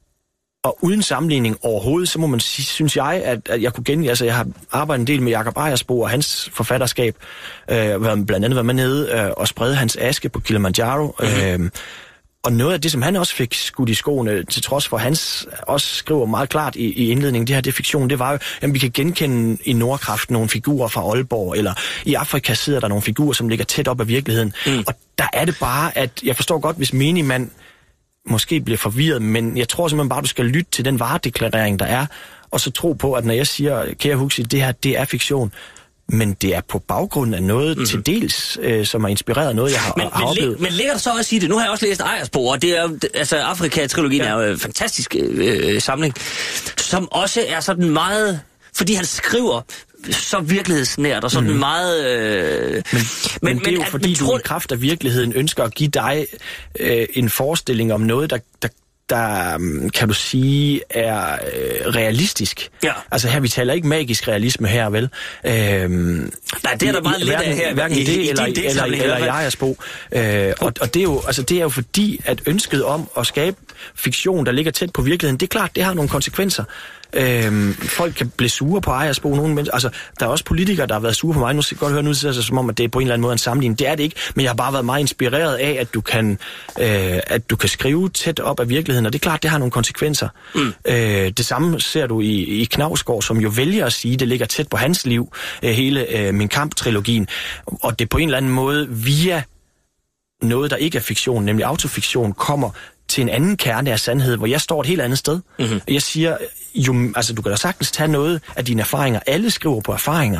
Og uden sammenligning overhovedet, så må man sige, synes jeg, at, at jeg kunne gen... Altså, jeg har arbejdet en del med Jacob Ejersbo og hans forfatterskab. Øh, blandt andet været med nede øh, og sprede hans aske på Kilimanjaro. Mm-hmm. Øh, og noget af det, som han også fik skudt i skoene, til trods for hans også skriver meget klart i, i indledningen, det her, det fiktion, det var jo, at vi kan genkende i Nordkraft nogle figurer fra Aalborg, eller i Afrika sidder der nogle figurer, som ligger tæt op ad virkeligheden. Mm. Og der er det bare, at jeg forstår godt, hvis menigmand måske bliver forvirret, men jeg tror simpelthen bare, du skal lytte til den varedeklarering, der er, og så tro på, at når jeg siger, kære Huxi, det her, det er fiktion, men det er på baggrund af noget mm-hmm. til dels, øh, som har inspireret noget, jeg har, men, har men oplevet. Lig, men ligger der så også i det? Nu har jeg også læst Ejersbo, og det er altså Afrika-trilogien ja. er jo en fantastisk øh, samling, som også er sådan meget, fordi han skriver så virkelighedsnært og sådan mm. meget... Øh, men, men, men det er jo at, fordi, du i kraft af virkeligheden ønsker at give dig øh, en forestilling om noget, der... der der, kan du sige, er øh, realistisk. Ja. Altså her, vi taler ikke magisk realisme her, vel? Øhm, Nej, det er der meget lidt af her. Hverken i, det, i, eller, i, eller, eller, eller i Ejersbo. Øh, og og det, er jo, altså, det er jo fordi, at ønsket om at skabe fiktion, der ligger tæt på virkeligheden, det er klart, det har nogle konsekvenser. Øhm, folk kan blive sure på Ejersbo, nogle mennesker, altså der er også politikere, der har været sure på mig. Nu skal jeg godt høre, nu ser det som om, at det er på en eller anden måde en sammenligning. Det er det ikke, men jeg har bare været meget inspireret af, at du kan, øh, at du kan skrive tæt op af virkeligheden, og det er klart, det har nogle konsekvenser. Mm. Øh, det samme ser du i, i Knausgård, som jo vælger at sige, at det ligger tæt på hans liv, øh, hele øh, Min Kamp-trilogien, og det på en eller anden måde via noget, der ikke er fiktion, nemlig autofiktion, kommer til en anden kerne af sandhed, hvor jeg står et helt andet sted. Mm-hmm. Jeg siger, jo, altså du kan da sagtens tage noget af dine erfaringer, alle skriver på erfaringer,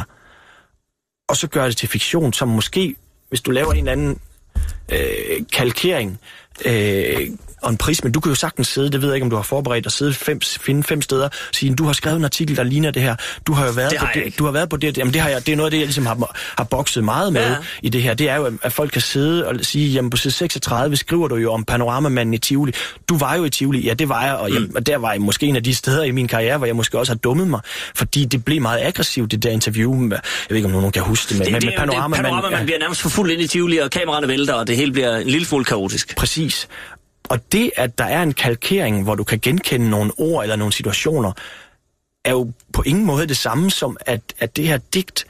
og så gør det til fiktion, som måske, hvis du laver en eller anden øh, kalkering, øh, og en prisme, du kan jo sagtens sidde, det ved jeg ikke, om du har forberedt dig, sidde fem, finde fem steder, og sige, du har skrevet en artikel, der ligner det her, du har jo været det på det, du har været på det, jamen det har jeg, det er noget af det, jeg ligesom har, har bokset meget med ja. i det her, det er jo, at folk kan sidde og sige, jamen på side seksogtredive skriver du jo om panoramamanden i Tivoli, du var jo i Tivoli, ja det var jeg, og, jeg, mm. og der var jeg måske en af de steder i min karriere, hvor jeg måske også har dummet mig, fordi det blev meget aggressivt, det der interview, jeg ved ikke, om nogen kan huske det, men det, med, det, med panoramamanden. Panoramamanden ja. bliver nærmest for fuld ind i Tivoli, og kameraerne vælter, og det hele bliver en lille fuld kaotisk. Præcis. Og det, at der er en kalkering, hvor du kan genkende nogle ord eller nogle situationer, er jo på ingen måde det samme som, at, at det her digt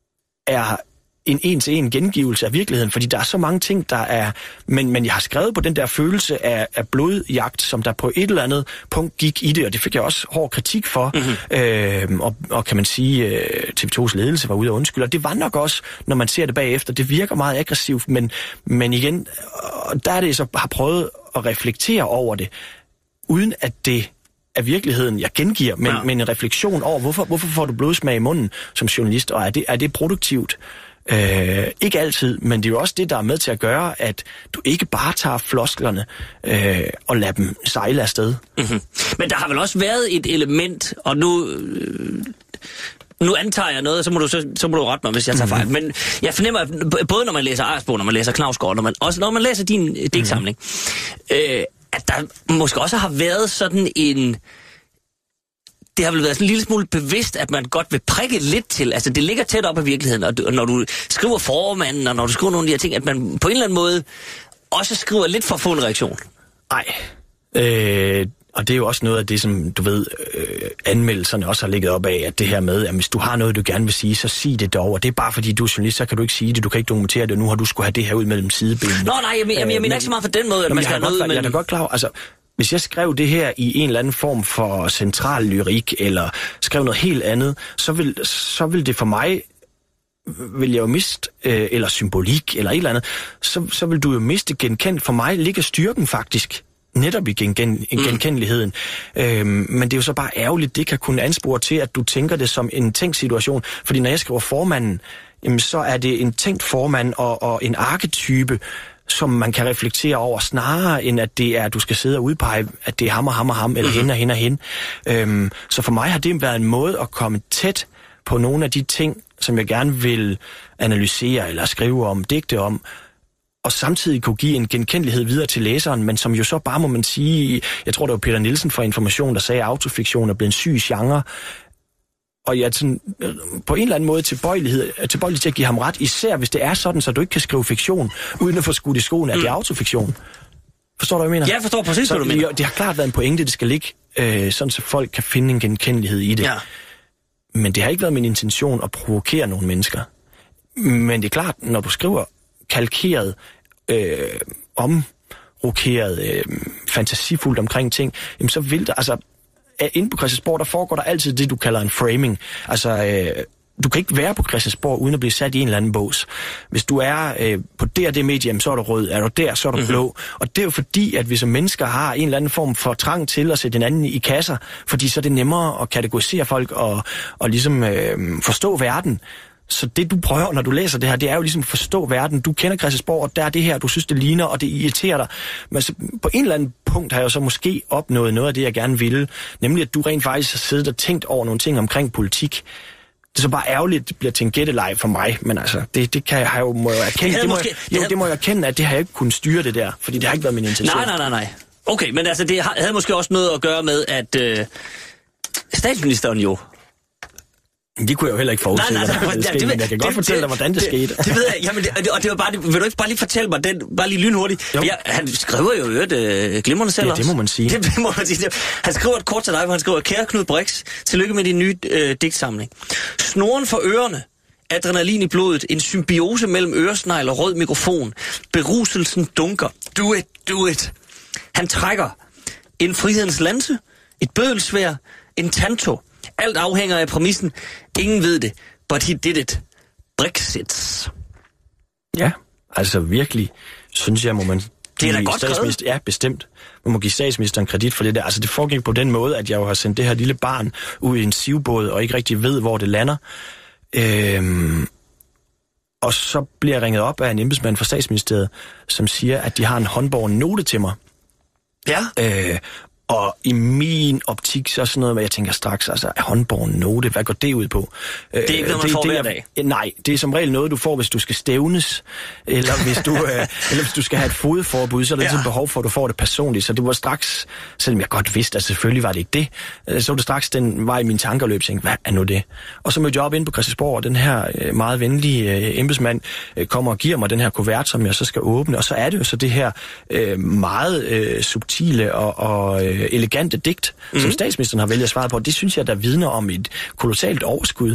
er en en-til-en gengivelse af virkeligheden, fordi der er så mange ting, der er... Men, men jeg har skrevet på den der følelse af, af blodjagt, som der på et eller andet punkt gik i det, og det fik jeg også hård kritik for. Mm-hmm. Øh, og, og kan man sige, T V to's ledelse var ude og undskylde, og det var nok også, når man ser det bagefter, det virker meget aggressivt, men, men igen, der er det, jeg så har prøvet at reflektere over det, uden at det er virkeligheden, jeg gengiver, men, ja. men en refleksion over, hvorfor, hvorfor får du blodsmag i munden som journalist, og er det, er det produktivt? Øh, ikke altid, men det er jo også det, der er med til at gøre, at du ikke bare tager flosklerne øh, og lader dem sejle afsted. Mm-hmm. Men der har vel også været et element, og nu... Øh Nu antager jeg noget, så må du, så, så må du rette mig, hvis jeg tager fejl. Mm-hmm. Men jeg fornemmer, at både når man læser Ejersbo, når man læser Knausgård, når man, også når man læser din øh, digtsamling, mm-hmm. øh, at der måske også har været sådan en... Det har vel været sådan en lille smule bevidst, at man godt vil prikke lidt til. Altså, det ligger tæt op af virkeligheden, og, og når du skriver formanden, og når du skriver nogle af de her ting, at man på en eller anden måde også skriver lidt for at få en reaktion. Nej. Øh... Og det er jo også noget af det, som du ved, øh, anmeldelserne også har ligget op af, at det her med, at hvis du har noget, du gerne vil sige, så sig det dog. Og det er bare fordi, du er journalist, så kan du ikke sige det, du kan ikke dokumentere det, og nu har du skulle have det her ud mellem sidebenene. Nå nej, jeg, men, jeg, jeg mener ikke så meget for den måde, at man skal have noget... Men... Jeg er da godt klar, altså, hvis jeg skrev det her i en eller anden form for central lyrik, eller skrev noget helt andet, så vil, så vil det for mig... vil jeg jo miste, øh, eller symbolik, eller et eller andet, så, så vil du jo miste genkendt. For mig ligger styrken faktisk netop i gen, gen, genkendeligheden. Mm. Øhm, men det er jo så bare ærgerligt, det kan kunne anspore til, at du tænker det som en tænkt situation. Fordi når jeg skriver formanden, jamen, så er det en tænkt formand og, og en arketype, som man kan reflektere over, snarere end at det er, at du skal sidde og udpege, at det er ham og ham og ham, eller mm. hen og hen og hen. Øhm, så for mig har det været en måde at komme tæt på nogle af de ting, som jeg gerne vil analysere eller skrive om, digte om, og samtidig kunne give en genkendelighed videre til læseren, men som jo så bare må man sige, jeg tror det var Peter Nielsen fra Information, der sagde, at autofiktion er blevet en syg genre, og jeg er sådan, på en eller anden måde tilbøjelighed, tilbøjelig til at give ham ret, især hvis det er sådan, så du ikke kan skrive fiktion, uden at få skudt i skoen, at mm. det er autofiktion. Forstår du, hvad jeg mener? Jeg forstår præcis, så, hvad du mener. Det har klart været en pointe, det skal ligge, øh, sådan så folk kan finde en genkendelighed i det. Ja. Men det har ikke været min intention at provokere nogle mennesker. Men det er klart, når du skriver kalkeret, øh, omrokeret, øh, fantasifuldt omkring ting, jamen så vil der, altså, inde på Christiansborg, der foregår der altid det, du kalder en framing. Altså, øh, du kan ikke være på Christiansborg, uden at blive sat i en eller anden bås. Hvis du er øh, på det og det medie, så er du rød. Er du der, så er du mm-hmm. blå. Og det er jo fordi, at vi som mennesker har en eller anden form for trang til at sætte en anden i kasser, fordi så er det nemmere at kategorisere folk og, og ligesom øh, forstå verden. Så det, du prøver, når du læser det her, det er jo ligesom at forstå verden. Du kender Christiansborg, og der er det her, du synes, det ligner, og det irriterer dig. Men så, på en eller anden punkt har jeg jo så måske opnået noget af det, jeg gerne ville. Nemlig, at du rent faktisk har siddet og tænkt over nogle ting omkring politik. Det er så bare ærgerligt, at det bliver til en gætteleje for mig, men altså, det, det kan jeg jo, må jeg erkende. Det, det, må måske, jeg, jo, det må jeg erkende, at det har jeg ikke kunnet styre det der, fordi det har ikke været min intention. Nej, nej, nej, nej. Okay, men altså, det havde måske også noget at gøre med, at øh, statsministeren jo... Det kunne jeg jo heller ikke forudse, nej, nej, nej, det skete, men jeg kan godt det, fortælle dig, hvordan det, det skete. Det ved jeg, jamen, det, og det var bare, vil du ikke bare lige fortælle mig den, bare lige lynhurtigt? Jeg, han skriver jo øvrigt øh, glimrende selv ja, også. det må man sige. Det, det må man sige. Han skriver et kort til dig, hvor han skriver, kære Knud Brix, tillykke med din nye øh, digtsamling. Snoren for ørerne, adrenalin i blodet, en symbiose mellem øresnegl og rød mikrofon. Beruselsen dunker. Do it, do it. Han trækker en frihedens lanse, et bødelsvær, en tanto. Alt afhænger af præmissen. Ingen ved det, but he did it. Brexit. Ja, altså virkelig, synes jeg, må man... Det er da godt skrevet. Ja, bestemt. Man må give statsministeren kredit for det der. Altså det foregik på den måde, at jeg jo har sendt det her lille barn ud i en sivbåd, og ikke rigtig ved, hvor det lander. Øhm, og så bliver jeg ringet op af en embedsmand fra statsministeriet, som siger, at de har en håndbåren note til mig. Ja. Øh, Og i min optik, så er sådan noget, hvad jeg tænker straks, altså håndbåren note, hvad går det ud på? Det er ikke noget, man det, får det, hver dag? Nej, det er som regel noget, du får, hvis du skal stævnes, eller hvis du, øh, eller hvis du skal have et fodforbud, så er der ja. behov for, at du får det personligt. Så det var straks, selvom jeg godt vidste, at selvfølgelig var det ikke det, så var det straks den vej i mine tanker løb, tænkte, hvad er nu det? Og så mødte jeg op inde på Christiansborg, og den her øh, meget venlige øh, embedsmand øh, kommer og giver mig den her kuvert, som jeg så skal åbne, og så er det jo så det her øh, meget øh, subtile og, og øh, elegante digt, mm. som statsministeren har vælget at svare på. Det synes jeg, der vidner om et kolossalt overskud,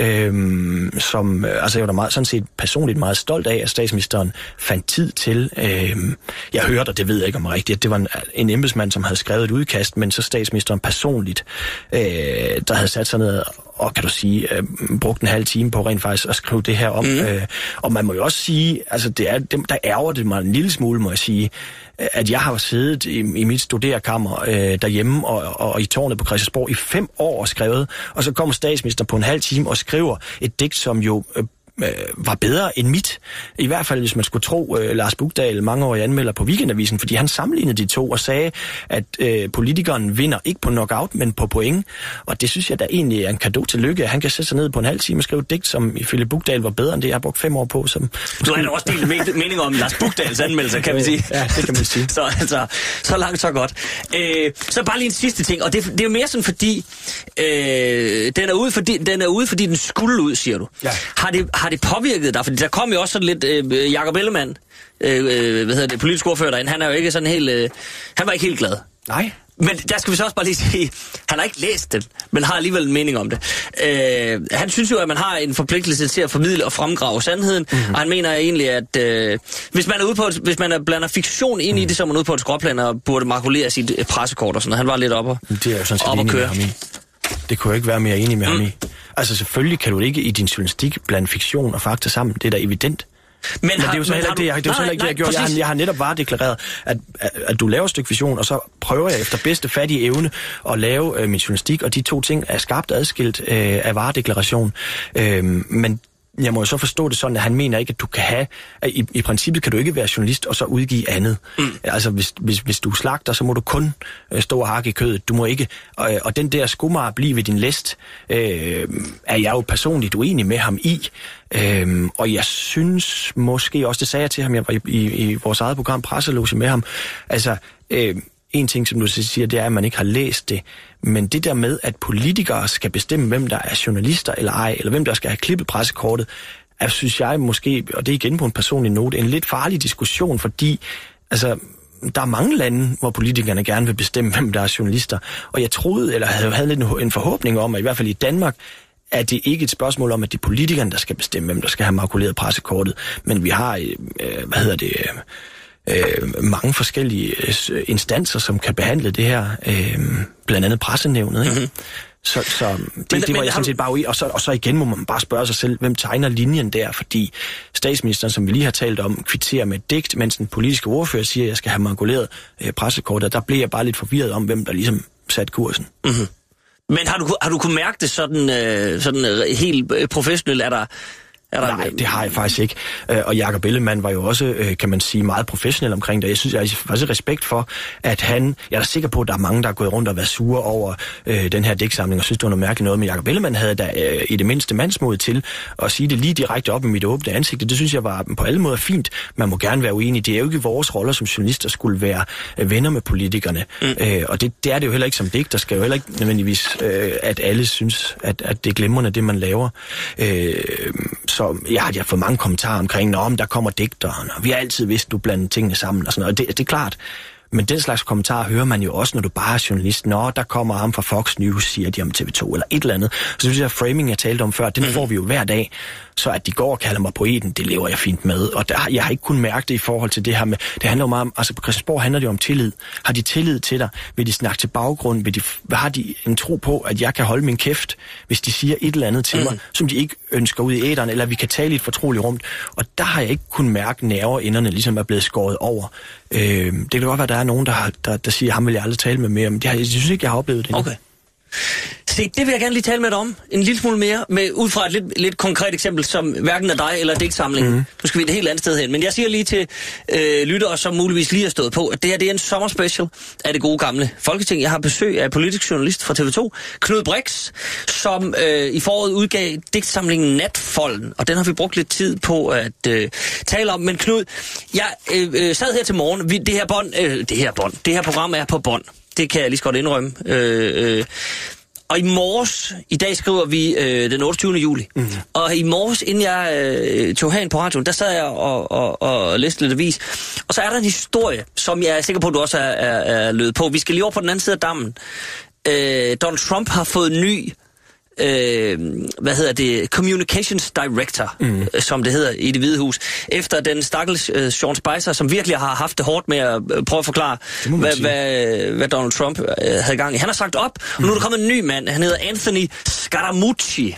øhm, som altså jeg var da meget, sådan set personligt meget stolt af, at statsministeren fandt tid til. Øhm, jeg hørte, og det ved jeg ikke om rigtigt, at det var en, en embedsmand, som havde skrevet et udkast, men så statsministeren personligt, øh, der havde sat sig ned og, kan du sige, øh, brugt en halv time på rent faktisk at skrive det her om. Mm. Øh, og man må jo også sige, altså det er, der ærger det mig en lille smule, må jeg sige, at jeg har siddet i, i mit studerekammer øh, derhjemme og, og, og i tårnet på Christiansborg i fem år og skrevet, og så kommer statsministeren på en halv time og skriver et digt, som jo øh, var bedre end mit. I hvert fald, hvis man skulle tro øh, Lars Bukdahl, mangeårig anmelder på Weekendavisen, fordi han sammenlignede de to og sagde, at øh, politikeren vinder ikke på knockout, men på point. Og det synes jeg da egentlig er en cadeau til Lykke. Han kan sætte sig ned på en halv time og skrive et digt, som ifølge Bukdahl var bedre end det, jeg har brugt fem år på. Som du har da også delt mening om Lars Bukdahls anmeldelser, kan vi sige. Ja, det kan man sige. så, altså, så langt, så godt. Øh, så bare lige en sidste ting, og det, det er jo mere sådan, fordi, øh, den, er ude, fordi den er ude, fordi den skulle ud, siger du. Ja. Har det, har det påvirket dig? Fordi der kom jo også sådan lidt øh, Jakob Ellemann, øh, hvad hedder det, politisk ordfører derinde. Han er jo ikke sådan helt, øh, han var ikke helt glad. Nej. Men der skal vi så også bare lige sige, han har ikke læst det, men har alligevel en mening om det. Øh, han synes jo, at man har en forpligtelse til at formidle og fremgrave sandheden, mm-hmm. og han mener egentlig, at øh, hvis man er ude på et, hvis man er blander fiktion ind i det, så er man ude på et skråplan og burde makulere sit pressekort og sådan noget. Han var lidt oppe det er jo sådan set op enig med ham i. Det kunne jeg ikke være mere enig med mm. ham i. Altså selvfølgelig kan du ikke i din journalistik blande fiktion og fakta sammen. Det er da evident. Men, men har, det er jo så heller ikke det, jeg, det, er nej, heller ikke, nej, det, jeg gjorde. Jeg har, jeg har netop bare deklareret, at, at, at du laver et stykke fiktion, og så prøver jeg efter bedste fattige evne at lave øh, min journalistik, og de to ting er skarpt adskilt øh, af varedeklaration. Øh, men jeg må jo så forstå det sådan, at han mener ikke, at du kan have... At i, i princippet kan du ikke være journalist og så udgive andet. Mm. Altså, hvis, hvis, hvis du slagter, så må du kun øh, stå og hakke i kødet. Du må ikke... Og, og den der skummer blive ved din læst, øh, er jeg jo personligt uenig med ham i. Øh, og jeg synes måske også, det sagde jeg til ham, jeg var i, i, i vores eget program, Presseloge med ham, altså... Øh, En ting, som du siger, det er, at man ikke har læst det. Men det der med, at politikere skal bestemme, hvem der er journalister eller ej, eller hvem der skal have klippet pressekortet, er, synes jeg måske, og det er igen på en personlig note, en lidt farlig diskussion, fordi altså, der er mange lande, hvor politikerne gerne vil bestemme, hvem der er journalister. Og jeg troede, eller havde, havde lidt en forhåbning om, at i hvert fald i Danmark, at det ikke er et spørgsmål om, at det er politikerne, der skal bestemme, hvem der skal have makuleret pressekortet. Men vi har, øh, hvad hedder det... Øh, Øh, mange forskellige øh, instanser, som kan behandle det her, øh, blandt andet pressenævnet. Ikke? Mm-hmm. Så, så det, men, det var men, jeg sådan set bare ude i. Og så, og så igen må man bare spørge sig selv, hvem tegner linjen der, fordi statsministeren, som vi lige har talt om, kvitterer med et digt, mens den politiske ordfører siger, at jeg skal have makuleret øh, pressekortet. Der blev jeg bare lidt forvirret om, hvem der ligesom satte kursen. Mm-hmm. Men har du, har du kunnet mærke det sådan, øh, sådan øh, helt øh, professionelt? Er der... Der... Nej, det har jeg faktisk ikke. Og Jakob Ellemann var jo også, kan man sige, meget professionel omkring det. Jeg synes, jeg har faktisk respekt for, at han... Jeg er sikker på, at der er mange, der er gået rundt og været sure over øh, den her digtsamling, og synes, det var noget mærkeligt noget. Men Jakob Ellemann havde da øh, i det mindste mandsmod til at sige det lige direkte op i mit åbne ansigt. Det synes jeg var på alle måder fint. Man må gerne være uenig. Det er jo ikke vores roller som journalister skulle være øh, venner med politikerne. Mm. Øh, og det, det er det jo heller ikke som digter. Skal jo heller ikke nødvendigvis, øh, at alle synes, at, at det er glimrende, det man laver. Øh, så Så jeg har, jeg har fået mange kommentarer omkring, nå, om der kommer digteren, og vi har altid vidst, du blander tingene sammen og sådan noget. Og det, det er klart, men den slags kommentarer hører man jo også, når du bare er journalist. Nå, der kommer ham fra Fox News, siger de om T V to, eller et eller andet. Så synes jeg, framing, jeg talte om før, den får vi jo hver dag. Så at de går og kalder mig poeten, det lever jeg fint med. Og der, jeg har ikke kun mærket det i forhold til det her med, det handler jo meget om, altså på Christiansborg handler det jo om tillid. Har de tillid til dig? Vil de snakke til baggrund? Vil de, har de en tro på, at jeg kan holde min kæft, hvis de siger et eller andet til mig, mm. som de ikke ønsker ud i æteren, eller vi kan tale i et fortroligt rum? Og der har jeg ikke kun mærket nerveenderne, ligesom er blevet skåret over. Øh, det kan godt være, at der er nogen, der, har, der, der siger, ham vil jeg aldrig tale med mere, men det har, jeg synes ikke, jeg har oplevet det. Okay. Se, det vil jeg gerne lige tale med dig om. En lille smule mere, med, ud fra et lidt, lidt konkret eksempel, som hverken er dig eller digtsamlingen. Mm. Nu skal vi et helt andet sted hen. Men jeg siger lige til øh, lyttere, som muligvis lige har stået på, at det her det er en sommerspecial af det gode gamle Folketing. Jeg har besøg af politisk journalist fra T V to, Knud Brix, som øh, i foråret udgav digtsamlingen Natfolden. Og den har vi brugt lidt tid på at øh, tale om. Men Knud, jeg øh, sad her til morgen. Vi, det her bånd, øh, det her bånd, det her program er på bånd. Det kan jeg lige så godt indrømme. Øh, øh. Og i morges, i dag skriver vi øh, den otteogtyvende juli, mm. og i morges, inden jeg øh, tog herind på radioen, der sad jeg og, og, og læste lidt avis. Og så er der en historie, som jeg er sikker på, at du også er, er, er løbet på. Vi skal lige over på den anden side af dammen. Øh, Donald Trump har fået en ny... Øh, hvad hedder det, Communications Director, mm. øh, som det hedder i Det Hvide Hus, efter den stakkels øh, Sean Spicer, som virkelig har haft det hårdt med at øh, prøve at forklare, hvad, hvad, hvad Donald Trump øh, havde gang i. Han har sagt op, og mm. nu er der kommet en ny mand, han hedder Anthony Scaramucci.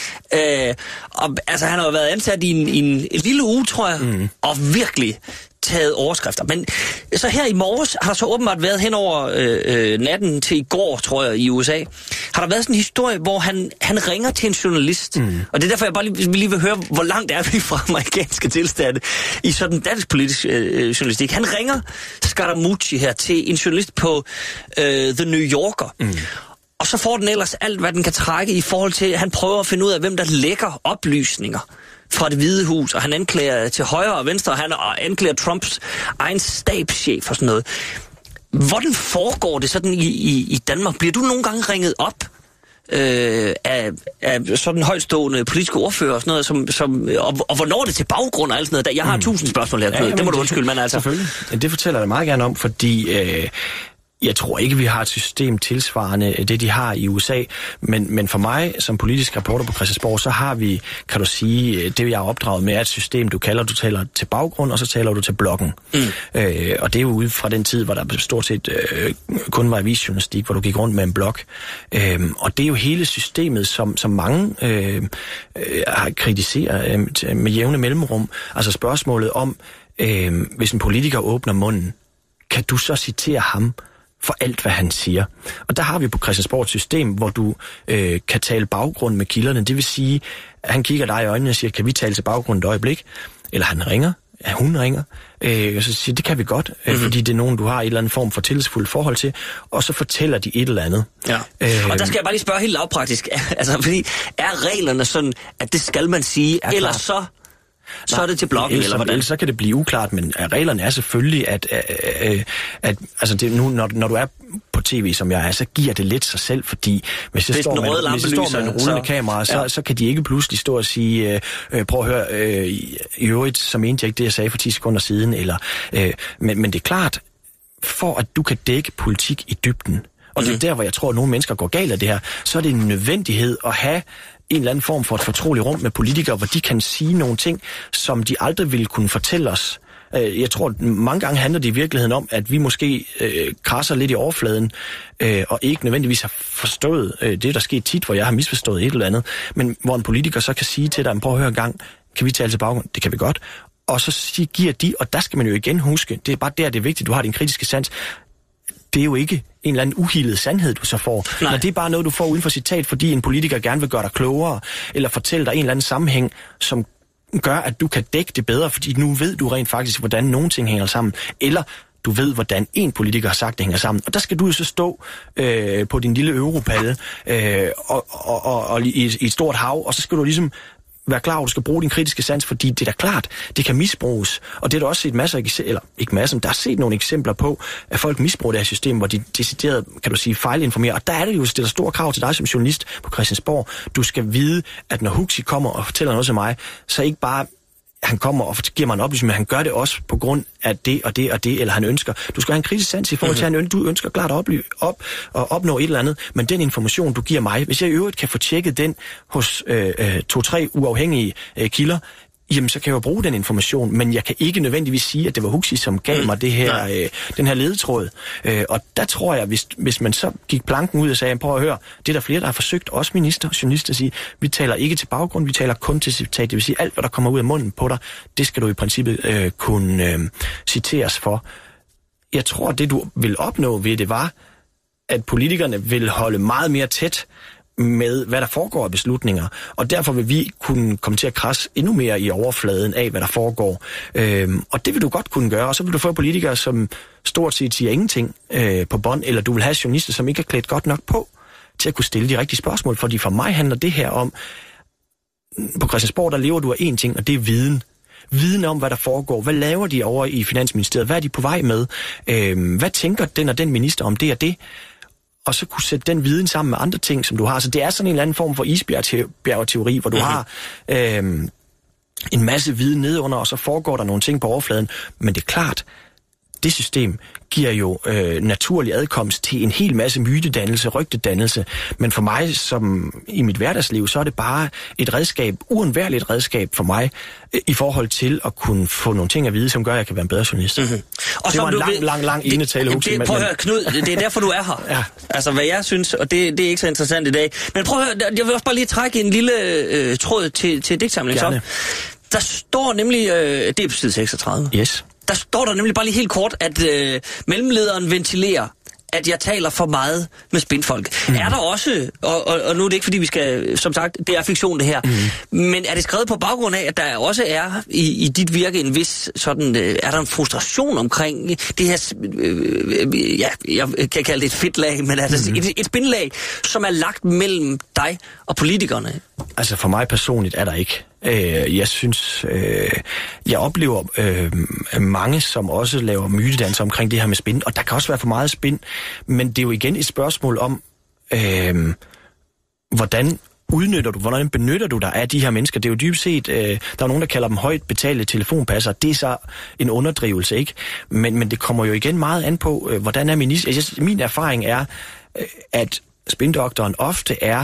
Øh, og, altså, han har jo været ansat i en, i en, en lille uge, tror jeg, mm. og virkelig taget overskrifter. Men så her i morges har der så åbenbart været hen over øh, øh, natten til i går, tror jeg, i U S A, har der været sådan en historie, hvor han, han ringer til en journalist. Mm. Og det er derfor, jeg bare lige, lige vil høre, hvor langt er vi fra amerikanske tilstande i sådan dansk politisk øh, journalistik. Han ringer Scaramucci her til en journalist på øh, The New Yorker. Mm. Og så får den ellers alt, hvad den kan trække i forhold til, at han prøver at finde ud af, hvem der lækker oplysninger fra Det Hvide Hus, og han anklager til højre og venstre, og han anklager Trumps egen stabschef og sådan noget. Hvordan foregår det sådan i, i, i Danmark? Bliver du nogle gange ringet op øh, af, af sådan højtstående politiske ordfører og sådan noget, som, som, og, og hvornår er det til baggrund og alt sådan noget? Jeg har mm. tusind spørgsmål her, Knud. Ja, det må du undskylde, men altså... Selvfølgelig. Det fortæller jeg meget gerne om, fordi... Øh, Jeg tror ikke, vi har et system tilsvarende det, de har i U S A, men, men for mig som politisk reporter på Christiansborg, så har vi, kan du sige, det jeg har opdraget med, er et system, du kalder, du taler til baggrund, og så taler du til bloggen. Mm. Øh, og det er jo ude fra den tid, hvor der stort set øh, kun var avisjournalistik, hvor du gik rundt med en blog. Øh, og det er jo hele systemet, som, som mange øh, øh, har kritiseret øh, med jævne mellemrum. Altså spørgsmålet om, øh, hvis en politiker åbner munden, kan du så citere ham for alt, hvad han siger? Og der har vi på Christiansborg et system, hvor du øh, kan tale baggrund med kilderne. Det vil sige, at han kigger dig i øjnene og siger, kan vi tale til baggrund et øjeblik? Eller han ringer, ja, hun ringer, øh, og så siger, det kan vi godt, øh, mm-hmm. fordi det er nogen, du har en eller anden form for tillidsfuldt forhold til, og så fortæller de et eller andet. Ja. Øh, og der skal jeg bare lige spørge helt lavpraktisk, altså fordi er reglerne sådan, at det skal man sige, eller så... Så Nej, er det til bloggen, eller hvordan? Så kan det blive uklart, men reglerne er selvfølgelig, at, at, at altså det, nu, når, når du er på tv, som jeg er, så giver det lidt sig selv, fordi hvis jeg står med, hvis jeg står med en rullende så, kamera, så, ja. så kan de ikke pludselig stå og sige, øh, prøv at høre, øh, i øvrigt, så mente jeg ikke det, jeg sagde for ti sekunder siden, eller, øh, men, men det er klart, for at du kan dække politik i dybden, og mm-hmm. det er der, hvor jeg tror, at nogle mennesker går galt af det her, så er det en nødvendighed at have en eller anden form for et fortroligt rum med politikere, hvor de kan sige nogle ting, som de aldrig ville kunne fortælle os. Jeg tror, at mange gange handler det i virkeligheden om, at vi måske øh, krasser lidt i overfladen, øh, og ikke nødvendigvis har forstået øh, det, der sker tit, hvor jeg har misforstået et eller andet, men hvor en politiker så kan sige til dig, prøv at høre en gang, kan vi tale til baggrund? Det kan vi godt. Og så giver de, og der skal man jo igen huske, det er bare der, det er vigtigt, du har din kritiske sans. det er jo ikke en eller anden uhildet sandhed, du så får. Nej. Men det er bare noget, du får uden for citat, fordi en politiker gerne vil gøre dig klogere, eller fortælle dig en eller anden sammenhæng, som gør, at du kan dække det bedre, fordi nu ved du rent faktisk, hvordan nogle ting hænger sammen, eller du ved, hvordan en politiker har sagt, det hænger sammen. Og der skal du jo så stå øh, på din lille europalle øh, og, og, og, og i, i et stort hav, og så skal du ligesom være klar over, at du skal bruge din kritiske sans, fordi det er da klart, det kan misbruges. Og det er der også set masser af, eller ikke masser, men der er set nogle eksempler på, at folk misbruger det her system, hvor de decideret, kan du sige, fejlinformerer. Og der er det jo, stiller store krav til dig som journalist på Christiansborg. Du skal vide, at når Huxi kommer og fortæller noget til mig, så ikke bare han kommer og giver mig en oplysning, men han gør det også på grund af det og det og det, eller han ønsker. Du skal have en kritisk sans i forhold til, mm-hmm. at du ønsker klart at oply- op og opnå et eller andet, men den information, du giver mig, hvis jeg i øvrigt kan få tjekket den hos øh, øh, to-tre uafhængige øh, kilder, jamen så kan jeg jo bruge den information, men jeg kan ikke nødvendigvis sige, at det var Huxi, som gav mm. mig det her, øh, den her ledetråd. Øh, og der tror jeg, hvis, hvis man så gik planken ud og sagde, prøv at høre, det er der flere, der har forsøgt, også minister og journalister, at sige, vi taler ikke til baggrund, vi taler kun til citat. Det vil sige, alt hvad der kommer ud af munden på dig, det skal du i princippet øh, kunne øh, citeres for. Jeg tror, det du vil opnå ved det var, at politikerne vil holde meget mere tæt med, hvad der foregår af beslutninger. Og derfor vil vi kunne komme til at krasse endnu mere i overfladen af, hvad der foregår. Øhm, og det vil du godt kunne gøre. Og så vil du få politikere, som stort set siger ingenting øh, på bånd, eller du vil have journalister, som ikke er klædt godt nok på til at kunne stille de rigtige spørgsmål. Fordi for mig handler det her om, på Christiansborg, der lever du af én ting, og det er viden. Viden om, hvad der foregår. Hvad laver de over i Finansministeriet? Hvad er de på vej med? Øhm, hvad tænker den og den minister om det og det? Og så kunne sætte den viden sammen med andre ting, som du har. Så det er sådan en eller anden form for isbjergteori, hvor du mm-hmm. har øh, en masse viden nedunder, og så foregår der nogle ting på overfladen. Men det er klart, det system giver jo øh, naturlig adkomst til en hel masse mytedannelse, rygtedannelse. Men for mig, som i mit hverdagsliv, så er det bare et redskab, uundværligt redskab for mig, øh, i forhold til at kunne få nogle ting at vide, som gør, at jeg kan være en bedre journalist. Mm-hmm. Og det var en lang, lang, lang, lang enetale. Det, det, prøv at høre, Knud, det er derfor, du er her. Ja. Altså, hvad jeg synes, og det, det er ikke så interessant i dag. Men prøv at høre, jeg vil også bare lige trække en lille øh, tråd til, til digtsamling. Så. Der står nemlig, øh, det er på side seksogtredive. Yes. Der står der nemlig bare lige helt kort, at øh, mellemlederen ventilerer, at jeg taler for meget med spindfolk. Mm. Er der også, og, og, og nu er det ikke fordi vi skal, som sagt, det er fiktion det her, mm. men er det skrevet på baggrund af, at der også er i, i dit virke en vis sådan, øh, er der en frustration omkring det her, øh, ja, jeg kan kalde det et fedtlag, men altså mm. et, et spindlag, som er lagt mellem dig og politikerne? Altså for mig personligt er der ikke. Øh, jeg synes, øh, jeg oplever øh, mange, som også laver mytedans omkring det her med spind, og der kan også være for meget spind, men det er jo igen et spørgsmål om, øh, hvordan udnytter du, hvordan benytter du dig af de her mennesker? Det er jo dybest set, øh, der er nogen, der kalder dem højt betalte telefonpasser. Det er så en underdrivelse, ikke? Men, men det kommer jo igen meget an på, øh, hvordan er minister. Altså, min erfaring er, øh, at spindoktoren ofte er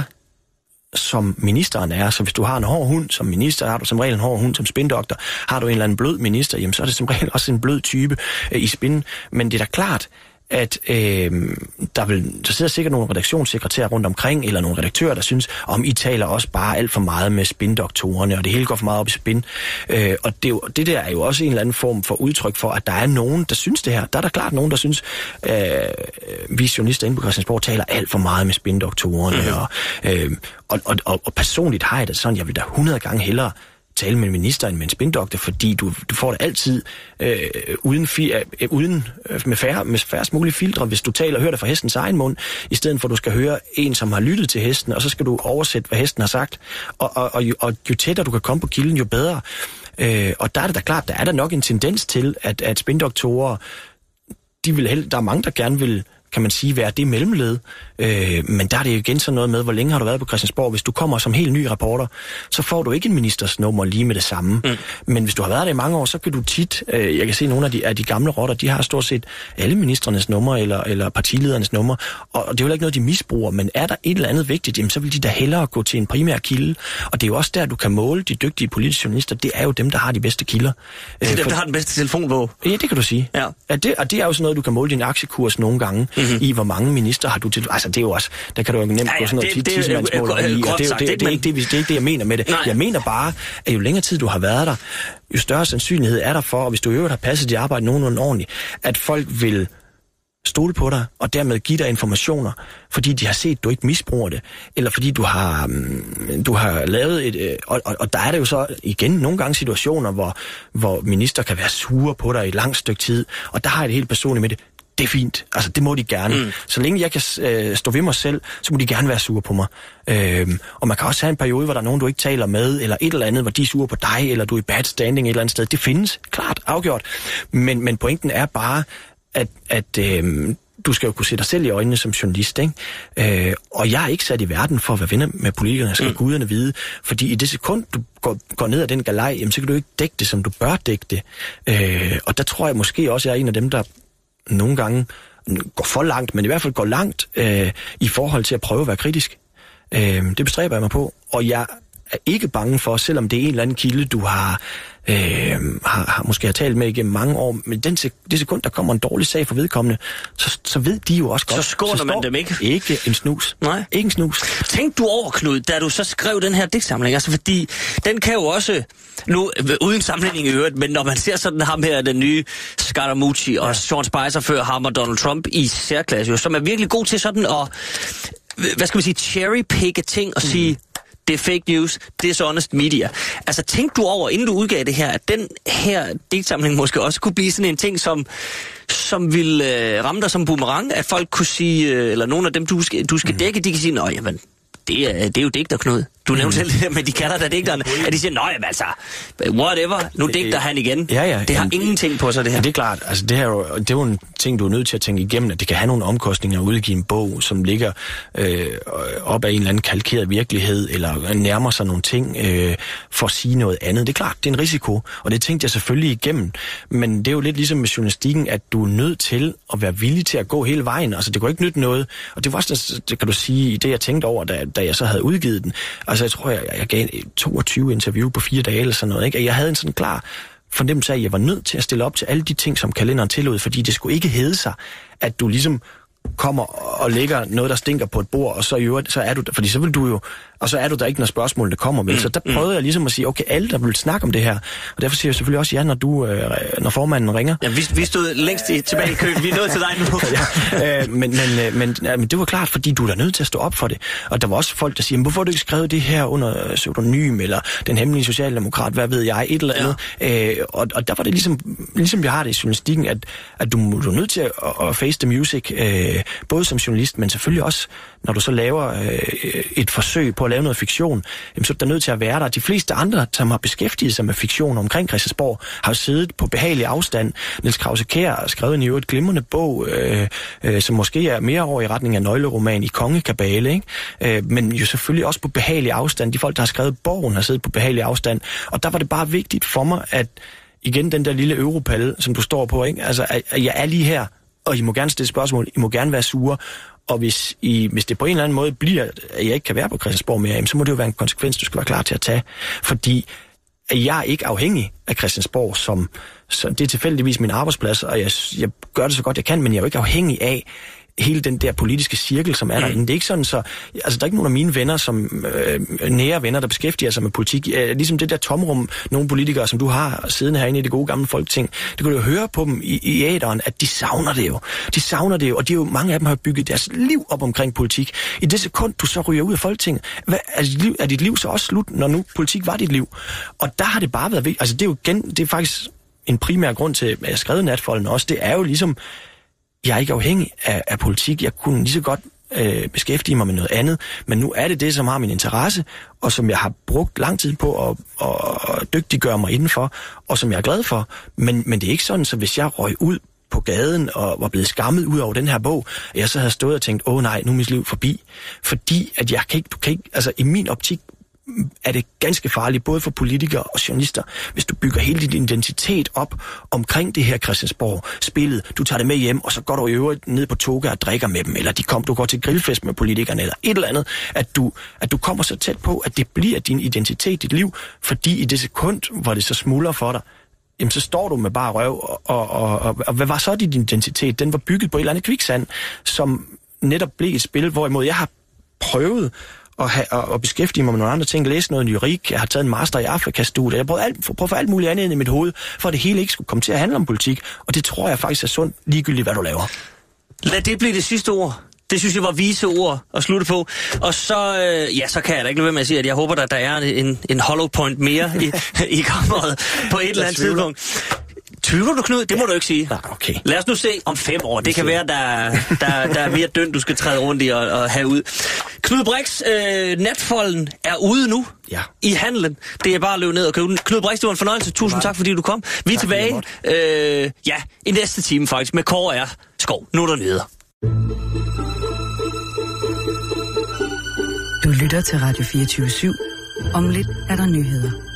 som ministeren er. Så hvis du har en hård hund som minister, har du som regel en hård hund som spindoktor. Har du en eller anden blød minister, jamen så er det som regel også en blød type øh, i spind. Men det er da klart, at øh, der, vil, der sidder sikkert nogle redaktionssekretærer rundt omkring, eller nogle redaktører, der synes, om I taler også bare alt for meget med spindoktorerne, og det hele går for meget op i spind. Øh, og det, det der er jo også en eller anden form for udtryk for, at der er nogen, der synes det her. Der er der klart nogen, der synes, øh, vi journalister inde på Christiansborg taler alt for meget med spindoktorerne. Mm-hmm. Og, øh, og, og, og, og personligt har jeg det sådan, jeg vil da hundrede gange hellere tale med en minister end med en spindoktor, fordi du, du får det altid øh, uden, fi, øh, uden øh, med, færre, med færrest mulige filtre, hvis du taler og hører det fra hestens egen mund, i stedet for at du skal høre en, som har lyttet til hesten, og så skal du oversætte, hvad hesten har sagt. Og, og, og, jo, og jo tættere du kan komme på kilden, jo bedre. Øh, og der er det da klart, der er der nok en tendens til, at, at spindoktorer, de vil held, der er mange, der gerne vil, kan man sige, være det mellemled. Øh, men der er det jo igen sådan noget med, hvor længe har du været på Christiansborg? Hvis du kommer som helt ny reporter, så får du ikke en ministers nummer lige med det samme. Mm. Men hvis du har været der i mange år, så kan du tit, øh, jeg kan se nogle af de, af de gamle rotter, de har stort set alle ministernes nummer, eller, eller partiledernes nummer, og det er jo ikke noget, de misbruger, men er der et eller andet vigtigt, jamen, så vil de da hellere gå til en primær kilde. Og det er jo også der, du kan måle de dygtige politiske journalister, det er jo dem, der har de bedste kilder. Det er øh, dem, for... der har den bedste telefonbog. Ja, det kan du sige. Ja. Ja, det, og det er jo sådan noget, du kan måle din aktiekurs nogle gange, mm-hmm. i hvor mange minister har du til. Altså det er jo også, der kan du jo nemt ja, ja, gå sådan noget tidsmandsmål i, og det er, det, det, det, er ikke det, det er ikke det, jeg mener med det. Nej. Jeg mener bare, at jo længere tid du har været der, jo større sandsynlighed er der for, og hvis du i øvrigt har passet dit arbejde nogenlunde ordentligt, at folk vil stole på dig, og dermed give dig informationer, fordi de har set, at du ikke misbruger det, eller fordi du har, um, du har lavet et... Øh, og, og, og der er det jo så igen nogle gange situationer, hvor, hvor minister kan være sure på dig i et langt stykke tid, og der har jeg det helt personligt med det. Det er fint. Altså, det må de gerne. Mm. Så længe jeg kan øh, stå ved mig selv, så må de gerne være sure på mig. Øhm, og man kan også have en periode, hvor der er nogen, du ikke taler med, eller et eller andet, hvor de er sure på dig, eller du er i bad standing et eller andet sted. Det findes, klart, afgjort. Men, men pointen er bare, at, at øh, du skal jo kunne se dig selv i øjnene som journalist, ikke? Øh, og jeg er ikke sat i verden for at være venner med politikerne, skal mm. guderne vide. Fordi i det sekund, du går, går ned ad den galej, jamen, så kan du ikke dække det, som du bør dække det. Øh, og der tror jeg måske også, jeg er en af dem, der nogle gange går for langt, men i hvert fald går langt øh, i forhold til at prøve at være kritisk. Øh, det bestræber jeg mig på, og jeg er ikke bange for, selvom det er en eller anden kilde, du har, øh, har, har måske har talt med igennem mange år, men den sek- det sekund, der kommer en dårlig sag for vedkommende, så, så ved de jo også godt. Så skåner man dem ikke? Ikke en snus. Nej. Ikke en snus. Tænk du over, Knud, da du så skrev den her digtsamling, altså fordi den kan jo også, nu uden sammenligning i øvrigt, men når man ser sådan ham her, den nye Scaramucci og ja. Sean Spicer før ham og Donald Trump i særklasse, jo, som er virkelig god til sådan at, hvad skal man sige, cherrypicke ting og mm. sige, det er fake news, dishonest media. Altså tænk du over, inden du udgav det her, at den her digtsamling måske også kunne blive sådan en ting, som, som ville øh, ramme dig som boomerang, at folk kunne sige, øh, eller nogle af dem, du skal, du skal mm. dække, de kan sige, nå jamen, det er, det er jo digter, Knud. Du nævnte selv det, men de kalder dig digterne. At de siger, nå jamen altså, whatever, nu digter han igen. Ja, ja. Det har jamen, ingenting på sig, det her. Ja, det er klart. Altså, det, her, det er jo en ting, du er nødt til at tænke igennem, at det kan have nogle omkostninger at udgive en bog, som ligger øh, op af en eller anden kalkeret virkelighed, eller nærmer sig nogle ting øh, for at sige noget andet. Det er klart, det er en risiko, og det tænkte jeg selvfølgelig igennem. Men det er jo lidt ligesom med journalistikken, at du er nødt til at være villig til at gå hele vejen. Altså, det går ikke nytte noget. Og det var også, det kan du sige, i det, jeg tænkte over, da, da jeg så havde udgivet den. Altså, jeg tror, jeg, jeg gav toogtyve interview på fire dage eller sådan noget, ikke? Jeg havde en sådan klar fornemmelse af, at jeg var nødt til at stille op til alle de ting, som kalenderen tillod, fordi det skulle ikke hedde sig, at du ligesom kommer og lægger noget, der stinker på et bord, og så i øvrigt, så er du der, fordi så vil du jo, og så er du der ikke, når spørgsmålene kommer med. Mm, så der prøvede mm. jeg ligesom at sige, okay, alle der vil snakke om det her, og derfor siger jeg selvfølgelig også ja, når du, øh, når formanden ringer. Ja, vi, vi stod længst i, tilbage i køen, vi er nået til dig nu. ja, øh, men, men, men, ja, men det var klart, fordi du er nødt til at stå op for det. Og der var også folk, der siger, hvorfor har du ikke skrevet det her under pseudonym, eller den hemmelige socialdemokrat, hvad ved jeg, et eller andet. Ja. Øh, og, og der var det ligesom, ligesom jeg har det i journalistikken, at, at du, du er nødt til at, at face the music, øh, både som journalist, men selvfølgelig også, når du så laver øh, et forsøg på at lave noget fiktion, jamen, så er der nødt til at være der. De fleste andre, som har beskæftiget sig med fiktion omkring Christiansborg, har siddet på behagelig afstand. Niels Krause-Kjær har skrevet en i øvrigt glimrende bog, øh, øh, som måske er mere over i retning af nøgleroman i Kongekabale, ikke? Øh, men jo selvfølgelig også på behagelig afstand. De folk, der har skrevet bogen, har siddet på behagelig afstand. Og der var det bare vigtigt for mig, at igen den der lille europalle, som du står på, ikke? Altså, at, at jeg er lige her, og I må gerne stille spørgsmål, I må gerne være sure, og hvis, I, hvis det på en eller anden måde bliver, at jeg ikke kan være på Christiansborg mere, jamen, så må det jo være en konsekvens, du skal være klar til at tage. Fordi jeg er ikke afhængig af Christiansborg, som, som det er tilfældigvis min arbejdsplads, og jeg, jeg gør det så godt jeg kan, men jeg er jo ikke afhængig af hele den der politiske cirkel, som er mm. derinde. Det er ikke sådan, så... Altså, der er ikke nogen af mine venner, som øh, nære venner, der beskæftiger sig med politik. Øh, ligesom det der tomrum, nogle politikere, som du har siddende herinde i det gode gamle folketing, det kan du jo høre på dem i, i æderen, at de savner det jo. De savner det jo, og de er jo, mange af dem har bygget deres liv op omkring politik. I det sekund, du så ryger ud af folketinget, hvad, er, dit liv, er dit liv så også slut, når nu politik var dit liv? Og der har det bare været vigtigt. Altså, det er jo igen, det er faktisk en primær grund til, at jeg skrev Natfolden også. Det er jo ligesom, jeg er ikke afhængig af, af politik. Jeg kunne lige så godt øh, beskæftige mig med noget andet, men nu er det det, som har min interesse, og som jeg har brugt lang tid på at, at, at dygtiggøre mig indenfor, og som jeg er glad for. Men, men det er ikke sådan, så hvis jeg røg ud på gaden og var blevet skammet ud over den her bog, at jeg så havde stået og tænkt, åh nej, nu er mit liv forbi. Fordi at jeg kan ikke, du kan ikke, altså i min optik, er det ganske farligt, både for politikere og journalister, hvis du bygger hele din identitet op omkring det her Christiansborg-spillet. Du tager det med hjem, og så går du i øvrigt ned på Toga og drikker med dem, eller de kom, du går til grillfest med politikerne, eller et eller andet, at du, at du kommer så tæt på, at det bliver din identitet, dit liv, fordi i det sekund, hvor det så smuldrer for dig, jamen så står du med bare røv, og, og, og, og, og hvad var så din identitet? Den var bygget på et eller andet kviksand, som netop blev et spil, hvorimod jeg har prøvet og, have, og, og beskæftige mig med nogle andre ting, læse noget lyrik, jeg har taget en master i Afrika-studiet, jeg prøver alt, prøver for alt muligt andet ind i mit hoved, for at det hele ikke skulle komme til at handle om politik, og det tror jeg faktisk er sundt, ligegyldigt hvad du laver. Lad det blive det sidste ord. Det synes jeg var vise ord at slutte på. Og så, øh, ja, så kan jeg da ikke lade være med at sige, at jeg håber, at der er en, en hollow point mere i, i kammeret på et eller andet tidspunkt. Tvivler du, Knud? Det må ja. du ikke sige. Nej, okay. Lad os nu se om fem år. Det kan være, der, der, der er mere dønt, du skal træde rundt i og, og have ud. Knud Brix, øh, natfolden er ude nu ja. i handlen. Det er bare at løbe ned og købe den. Knud Brix, det var en fornøjelse. Tusind tak, fordi du kom. Vi er tak, tilbage øh, ja, i næste time faktisk med Kåre R. Skov. Nu er der nyheder. Du lytter til Radio fireogtyve syv. Om lidt er der nyheder.